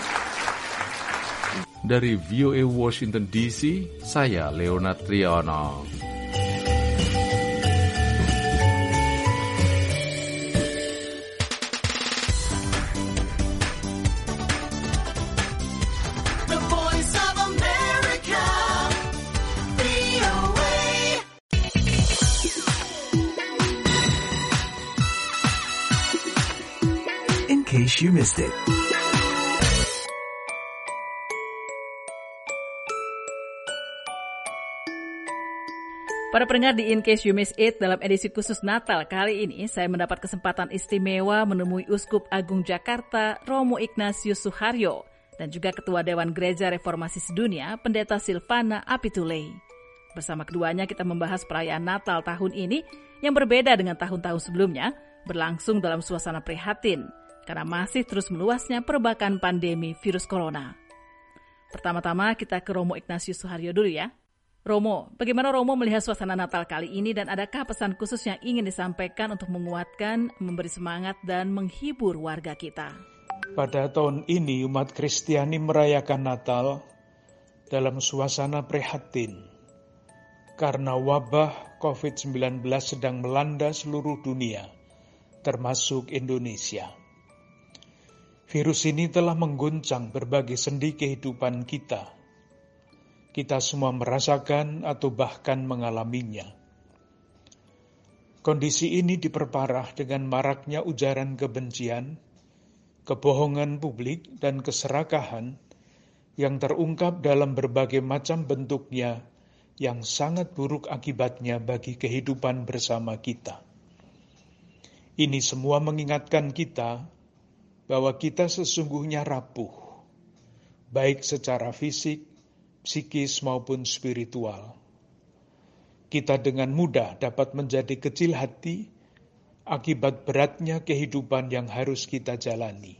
Dari V O A Washington D C, saya Leonard Triono. In case you missed it. Para pendengar di In Case You Missed It, dalam edisi khusus Natal kali ini, saya mendapat kesempatan istimewa menemui Uskup Agung Jakarta, Romo Ignatius Suharyo, dan juga Ketua Dewan Gereja Reformasi Sedunia, Pendeta Silvana Apitulei. Bersama keduanya kita membahas perayaan Natal tahun ini yang berbeda dengan tahun-tahun sebelumnya, berlangsung dalam suasana prihatin, karena masih terus meluasnya perbakan pandemi virus corona. Pertama-tama kita ke Romo Ignatius Suharyo dulu ya. Romo, bagaimana Romo melihat suasana Natal kali ini dan adakah pesan khusus yang ingin disampaikan untuk menguatkan, memberi semangat, dan menghibur warga kita? Pada tahun ini umat Kristiani merayakan Natal dalam suasana prihatin karena wabah covid sembilan belas sedang melanda seluruh dunia, termasuk Indonesia. Virus ini telah mengguncang berbagai sendi kehidupan kita. Kita semua merasakan atau bahkan mengalaminya. Kondisi ini diperparah dengan maraknya ujaran kebencian, kebohongan publik, dan keserakahan yang terungkap dalam berbagai macam bentuknya yang sangat buruk akibatnya bagi kehidupan bersama kita. Ini semua mengingatkan kita bahwa kita sesungguhnya rapuh, baik secara fisik, psikis maupun spiritual. Kita dengan mudah dapat menjadi kecil hati akibat beratnya kehidupan yang harus kita jalani.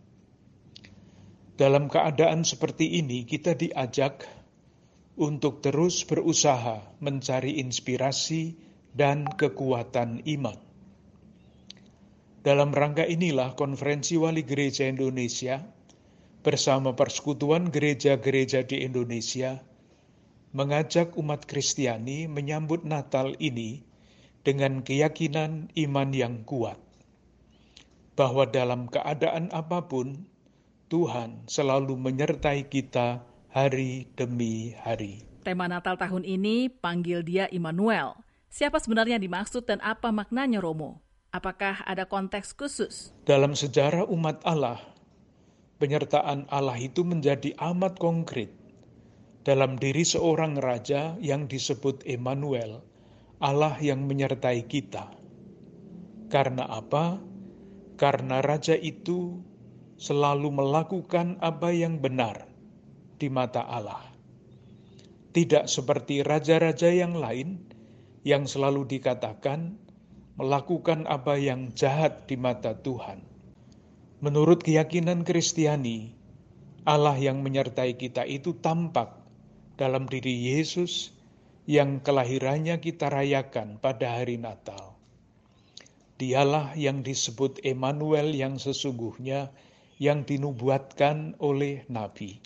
Dalam keadaan seperti ini, kita diajak untuk terus berusaha mencari inspirasi dan kekuatan iman. Dalam rangka inilah Konferensi Wali Gereja Indonesia bersama Persekutuan Gereja-Gereja di Indonesia mengajak umat Kristiani menyambut Natal ini dengan keyakinan iman yang kuat, bahwa dalam keadaan apapun, Tuhan selalu menyertai kita hari demi hari. Tema Natal tahun ini, Panggil Dia Immanuel. Siapa sebenarnya dimaksud dan apa maknanya, Romo? Apakah ada konteks khusus? Dalam sejarah umat Allah, penyertaan Allah itu menjadi amat konkret dalam diri seorang raja yang disebut Immanuel, Allah yang menyertai kita. Karena apa? Karena raja itu selalu melakukan apa yang benar di mata Allah. Tidak seperti raja-raja yang lain yang selalu dikatakan melakukan apa yang jahat di mata Tuhan. Menurut keyakinan Kristiani, Allah yang menyertai kita itu tampak dalam diri Yesus yang kelahirannya kita rayakan pada hari Natal. Dialah yang disebut Immanuel yang sesungguhnya yang dinubuatkan oleh Nabi.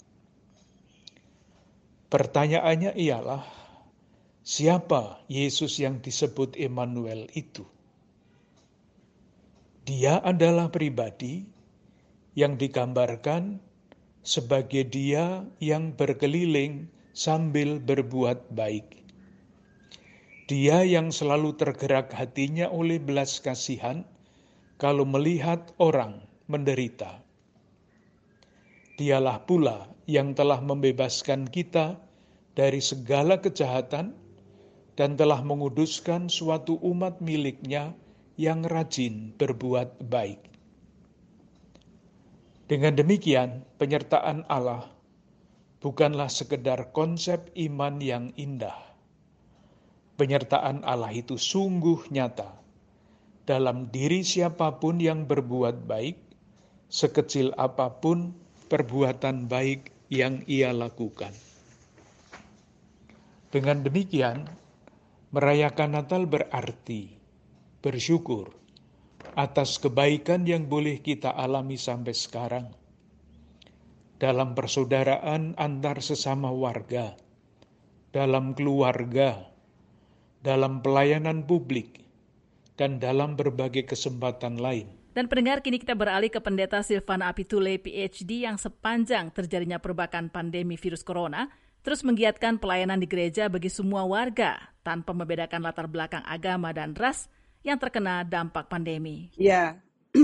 Pertanyaannya ialah, siapa Yesus yang disebut Immanuel itu? Dia adalah pribadi yang digambarkan sebagai Dia yang berkeliling sambil berbuat baik. Dia yang selalu tergerak hatinya oleh belas kasihan kalau melihat orang menderita. Dialah pula yang telah membebaskan kita dari segala kejahatan dan telah menguduskan suatu umat miliknya yang rajin berbuat baik. Dengan demikian, penyertaan Allah bukanlah sekedar konsep iman yang indah. Penyertaan Allah itu sungguh nyata dalam diri siapapun yang berbuat baik, sekecil apapun perbuatan baik yang ia lakukan. Dengan demikian, merayakan Natal berarti bersyukur atas kebaikan yang boleh kita alami sampai sekarang. Dalam persaudaraan antar sesama warga, dalam keluarga, dalam pelayanan publik, dan dalam berbagai kesempatan lain. Dan pendengar, kini kita beralih ke Pendeta Silvana Apitule, P H D, yang sepanjang terjadinya perbakan pandemi virus corona, terus menggiatkan pelayanan di gereja bagi semua warga, tanpa membedakan latar belakang agama dan ras yang terkena dampak pandemi. Ya,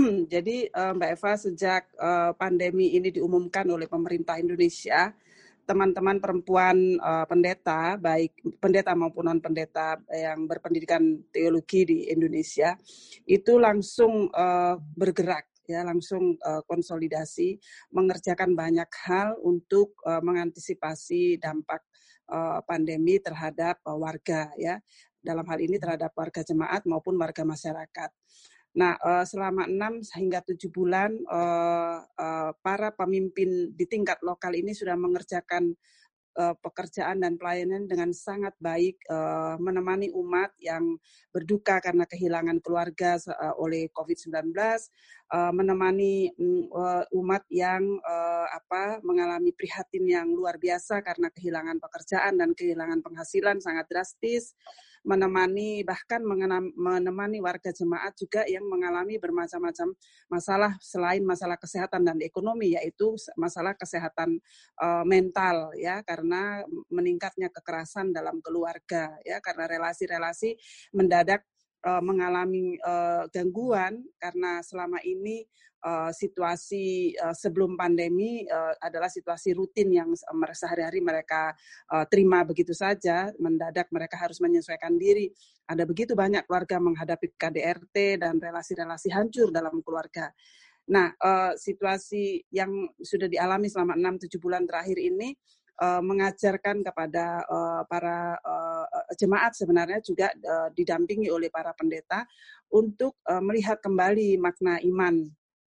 jadi Mbak Eva, sejak pandemi ini diumumkan oleh pemerintah Indonesia, teman-teman perempuan uh, pendeta, baik pendeta maupun non-pendeta yang berpendidikan teologi di Indonesia, itu langsung uh, bergerak, ya, langsung uh, konsolidasi, mengerjakan banyak hal untuk uh, mengantisipasi dampak uh, pandemi terhadap uh, warga, ya, dalam hal ini terhadap warga jemaat maupun warga masyarakat. Nah, uh, selama enam hingga tujuh bulan, uh, uh, para pemimpin di tingkat lokal ini sudah mengerjakan uh, pekerjaan dan pelayanan dengan sangat baik, uh, menemani umat yang berduka karena kehilangan keluarga uh, oleh covid sembilan belas, uh, menemani uh, umat yang uh, apa mengalami prihatin yang luar biasa karena kehilangan pekerjaan dan kehilangan penghasilan sangat drastis, menemani bahkan mengenam, menemani warga jemaat juga yang mengalami bermacam-macam masalah selain masalah kesehatan dan ekonomi, yaitu masalah kesehatan uh, mental, ya, karena meningkatnya kekerasan dalam keluarga, ya, karena relasi-relasi mendadak uh, mengalami uh, gangguan karena selama ini Uh, situasi uh, sebelum pandemi uh, adalah situasi rutin yang uh, sehari-hari mereka uh, terima begitu saja, mendadak mereka harus menyesuaikan diri. Ada begitu banyak keluarga menghadapi K D R T dan relasi-relasi hancur dalam keluarga. Nah, uh, situasi yang sudah dialami selama enam tujuh bulan terakhir ini uh, mengajarkan kepada uh, para uh, jemaat sebenarnya juga uh, didampingi oleh para pendeta untuk uh, melihat kembali makna iman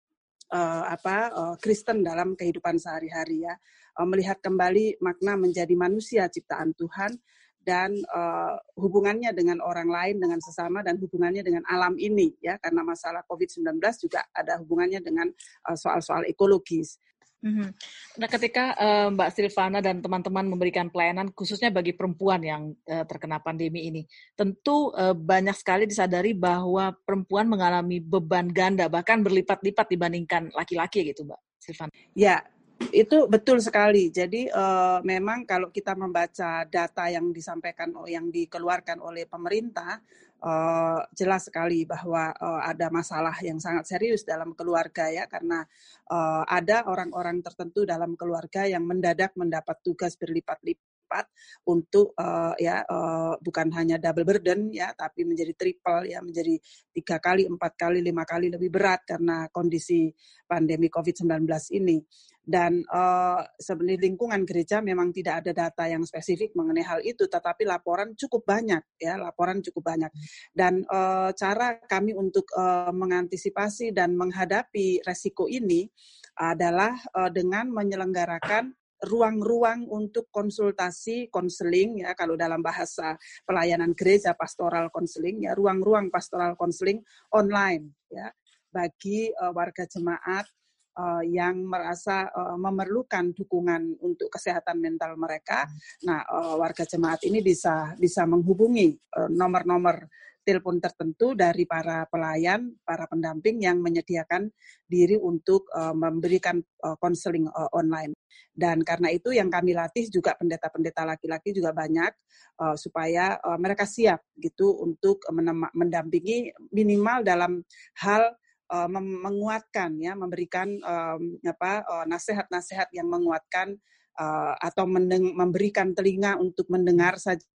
Uh, apa uh, Kristen dalam kehidupan sehari-hari, ya, uh, melihat kembali makna menjadi manusia ciptaan Tuhan dan uh, hubungannya dengan orang lain, dengan sesama, dan hubungannya dengan alam ini, ya, karena masalah covid sembilan belas juga ada hubungannya dengan uh, soal-soal ekologis. Mm-hmm. Nah, ketika uh, Mbak Silvana dan teman-teman memberikan pelayanan khususnya bagi perempuan yang uh, terkena pandemi ini, tentu uh, banyak sekali disadari bahwa perempuan mengalami beban ganda, bahkan berlipat-lipat dibandingkan laki-laki, gitu, Mbak Silvana. Ya, itu betul sekali. Jadi uh, memang kalau kita membaca data yang disampaikan, yang dikeluarkan oleh pemerintah, Uh, jelas sekali bahwa uh, ada masalah yang sangat serius dalam keluarga, ya, karena uh, ada orang-orang tertentu dalam keluarga yang mendadak mendapat tugas berlipat-lipat untuk uh, ya uh, bukan hanya double burden, ya, tapi menjadi triple, ya, menjadi tiga kali, empat kali, lima kali lebih berat karena kondisi pandemi covid sembilan belas ini. Dan uh, sebenarnya lingkungan gereja memang tidak ada data yang spesifik mengenai hal itu, tetapi laporan cukup banyak, ya, laporan cukup banyak. Dan uh, cara kami untuk uh, mengantisipasi dan menghadapi resiko ini adalah uh, dengan menyelenggarakan ruang-ruang untuk konsultasi, konseling, ya, kalau dalam bahasa pelayanan gereja pastoral konseling, ya, ruang-ruang pastoral konseling online, ya, bagi uh, warga jemaat Uh, yang merasa uh, memerlukan dukungan untuk kesehatan mental mereka. Nah, uh, warga jemaat ini bisa bisa menghubungi uh, nomor-nomor telepon tertentu dari para pelayan, para pendamping yang menyediakan diri untuk uh, memberikan konseling uh, uh, online. Dan karena itu yang kami latih juga pendeta-pendeta laki-laki juga banyak uh, supaya uh, mereka siap gitu untuk uh, menem- mendampingi minimal dalam hal Uh, menguatkan, ya, memberikan um, apa uh, nasihat-nasihat yang menguatkan uh, atau mendeng- memberikan telinga untuk mendengar saja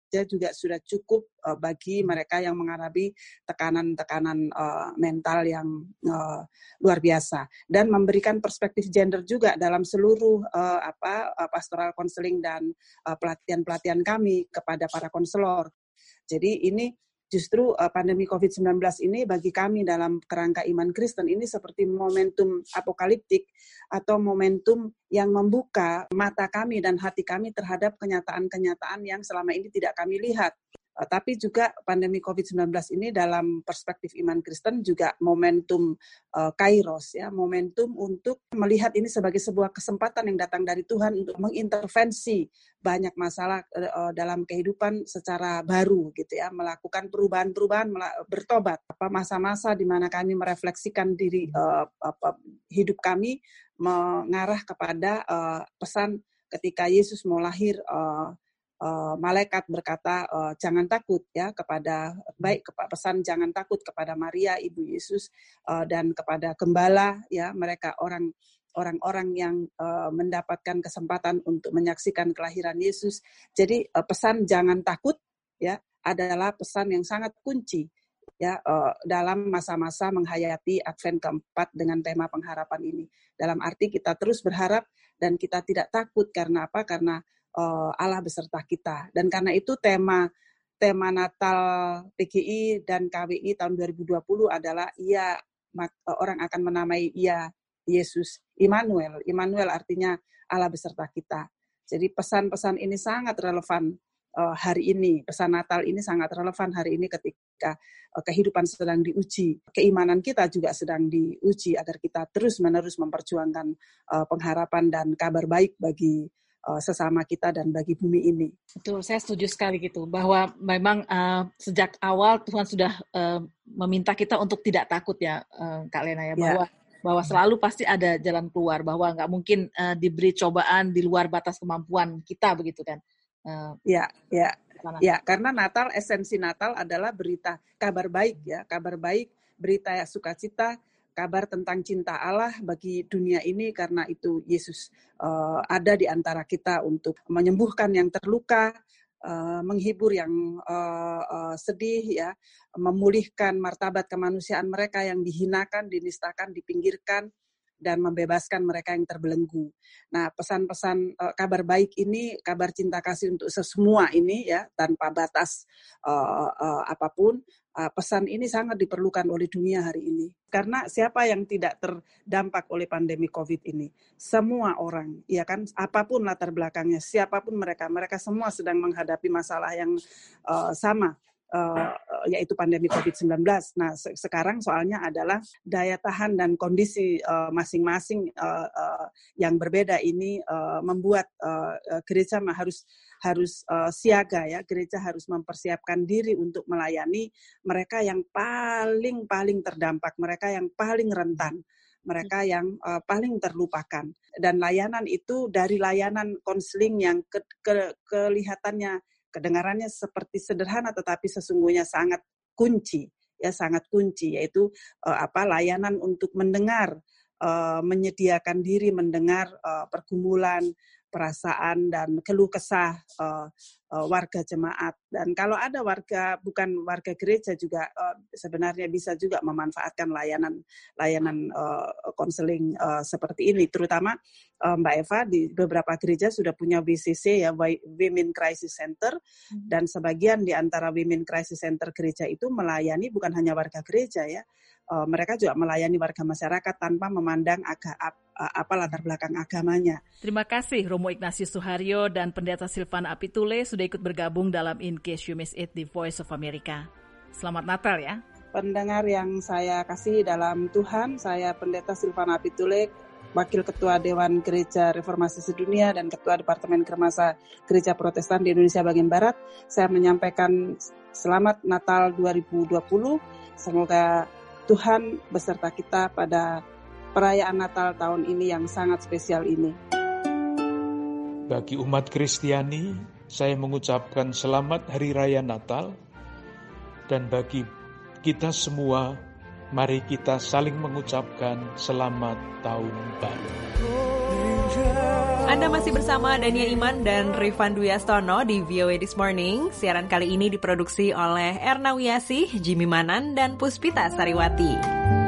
juga sudah cukup uh, bagi mereka yang menghadapi tekanan-tekanan uh, mental yang uh, luar biasa, dan memberikan perspektif gender juga dalam seluruh uh, apa uh, pastoral counseling dan uh, pelatihan-pelatihan kami kepada para konselor. Jadi ini justru uh, pandemi covid sembilan belas ini bagi kami dalam kerangka iman Kristen ini seperti momentum apokaliptik atau momentum yang membuka mata kami dan hati kami terhadap kenyataan-kenyataan yang selama ini tidak kami lihat. Uh, tapi juga pandemi covid sembilan belas ini dalam perspektif iman Kristen juga momentum uh, kairos, ya, momentum untuk melihat ini sebagai sebuah kesempatan yang datang dari Tuhan untuk mengintervensi banyak masalah uh, dalam kehidupan secara baru, gitu ya, melakukan perubahan-perubahan, mela- bertobat. Apa masa-masa di mana kami merefleksikan diri uh, apa, hidup kami mengarah kepada uh, pesan ketika Yesus mau lahir. Uh, Uh, malaikat berkata uh, jangan takut, ya, kepada baik kepada pesan jangan takut kepada Maria ibu Yesus uh, dan kepada gembala, ya, mereka orang orang-orang yang uh, mendapatkan kesempatan untuk menyaksikan kelahiran Yesus. Jadi uh, pesan jangan takut, ya, adalah pesan yang sangat kunci, ya, uh, dalam masa-masa menghayati Advent keempat dengan tema pengharapan ini. Dalam arti kita terus berharap dan kita tidak takut karena apa? Karena Allah beserta kita. Dan karena itu tema tema Natal P G I dan K W I tahun dua ribu dua puluh adalah ia orang akan menamai ia Yesus Immanuel. Immanuel artinya Allah beserta kita. Jadi pesan-pesan ini sangat relevan uh, hari ini. Pesan Natal ini sangat relevan hari ini ketika uh, kehidupan sedang diuji. Keimanan kita juga sedang diuji agar kita terus-menerus memperjuangkan uh, pengharapan dan kabar baik bagi sesama kita dan bagi bumi ini. Betul, saya setuju sekali gitu, bahwa memang uh, sejak awal Tuhan sudah uh, meminta kita untuk tidak takut, ya, uh, Kak Lena, ya, bahwa yeah. bahwa selalu pasti ada jalan keluar, bahwa nggak mungkin uh, diberi cobaan di luar batas kemampuan kita, begitu kan? Uh, ya, ya, ya, karena Natal, esensi Natal adalah berita kabar baik, ya, kabar baik, berita ya, sukacita, kabar tentang cinta Allah bagi dunia ini, karena itu Yesus uh, ada di antara kita untuk menyembuhkan yang terluka, uh, menghibur yang uh, uh, sedih, ya, memulihkan martabat kemanusiaan mereka yang dihinakan, dinistakan, dipinggirkan, dan membebaskan mereka yang terbelenggu. Nah, pesan-pesan uh, kabar baik ini, kabar cinta kasih untuk sesemua ini, ya, tanpa batas uh, uh, apapun. Uh, pesan ini sangat diperlukan oleh dunia hari ini. Karena siapa yang tidak terdampak oleh pandemi COVID ini? Semua orang, ya kan, apapun latar belakangnya, siapapun mereka, mereka semua sedang menghadapi masalah yang uh, sama, uh, yaitu pandemi covid sembilan belas. Nah, se- sekarang soalnya adalah daya tahan dan kondisi uh, masing-masing uh, uh, yang berbeda ini uh, membuat uh, uh, gereja harus harus uh, siaga, ya, gereja harus mempersiapkan diri untuk melayani mereka yang paling-paling terdampak, mereka yang paling rentan, mereka yang uh, paling terlupakan. Dan layanan itu dari layanan konseling yang ke, ke, kelihatannya, kedengarannya seperti sederhana, tetapi sesungguhnya sangat kunci, ya, sangat kunci, yaitu uh, apa layanan untuk mendengar, uh, menyediakan diri mendengar uh, pergumulan, perasaan dan keluh kesah uh, uh, warga jemaat. Dan kalau ada warga bukan warga gereja juga uh, sebenarnya bisa juga memanfaatkan layanan layanan konseling uh, uh, seperti ini. Terutama uh, Mbak Eva, di beberapa gereja sudah punya W C C, ya, Women Crisis Center, hmm. dan sebagian di antara Women Crisis Center gereja itu melayani bukan hanya warga gereja, ya. Uh, mereka juga melayani warga masyarakat tanpa memandang aga, ap, apa latar belakang agamanya. Terima kasih Romo Ignatius Suharyo dan Pendeta Silvana Apitule sudah ikut bergabung dalam In Case You Missed It, The Voice of America. Selamat Natal, ya. Pendengar yang saya kasih dalam Tuhan, saya Pendeta Silvana Apitule, Wakil Ketua Dewan Gereja Reformasi Sedunia dan Ketua Departemen Kermasa Gereja Protestan di Indonesia bagian Barat. Saya menyampaikan selamat Natal dua ribu dua puluh. Semoga Tuhan beserta kita pada perayaan Natal tahun ini yang sangat spesial ini. Bagi umat Kristiani, saya mengucapkan selamat Hari Raya Natal. Dan bagi kita semua, Mari kita saling mengucapkan selamat tahun baru. Anda masih bersama Dania Iman dan Rifan Dwi Astono di V O A This Morning. Siaran kali ini diproduksi oleh Erna Wiyasih, Jimmy Manan, dan Puspita Sariwati.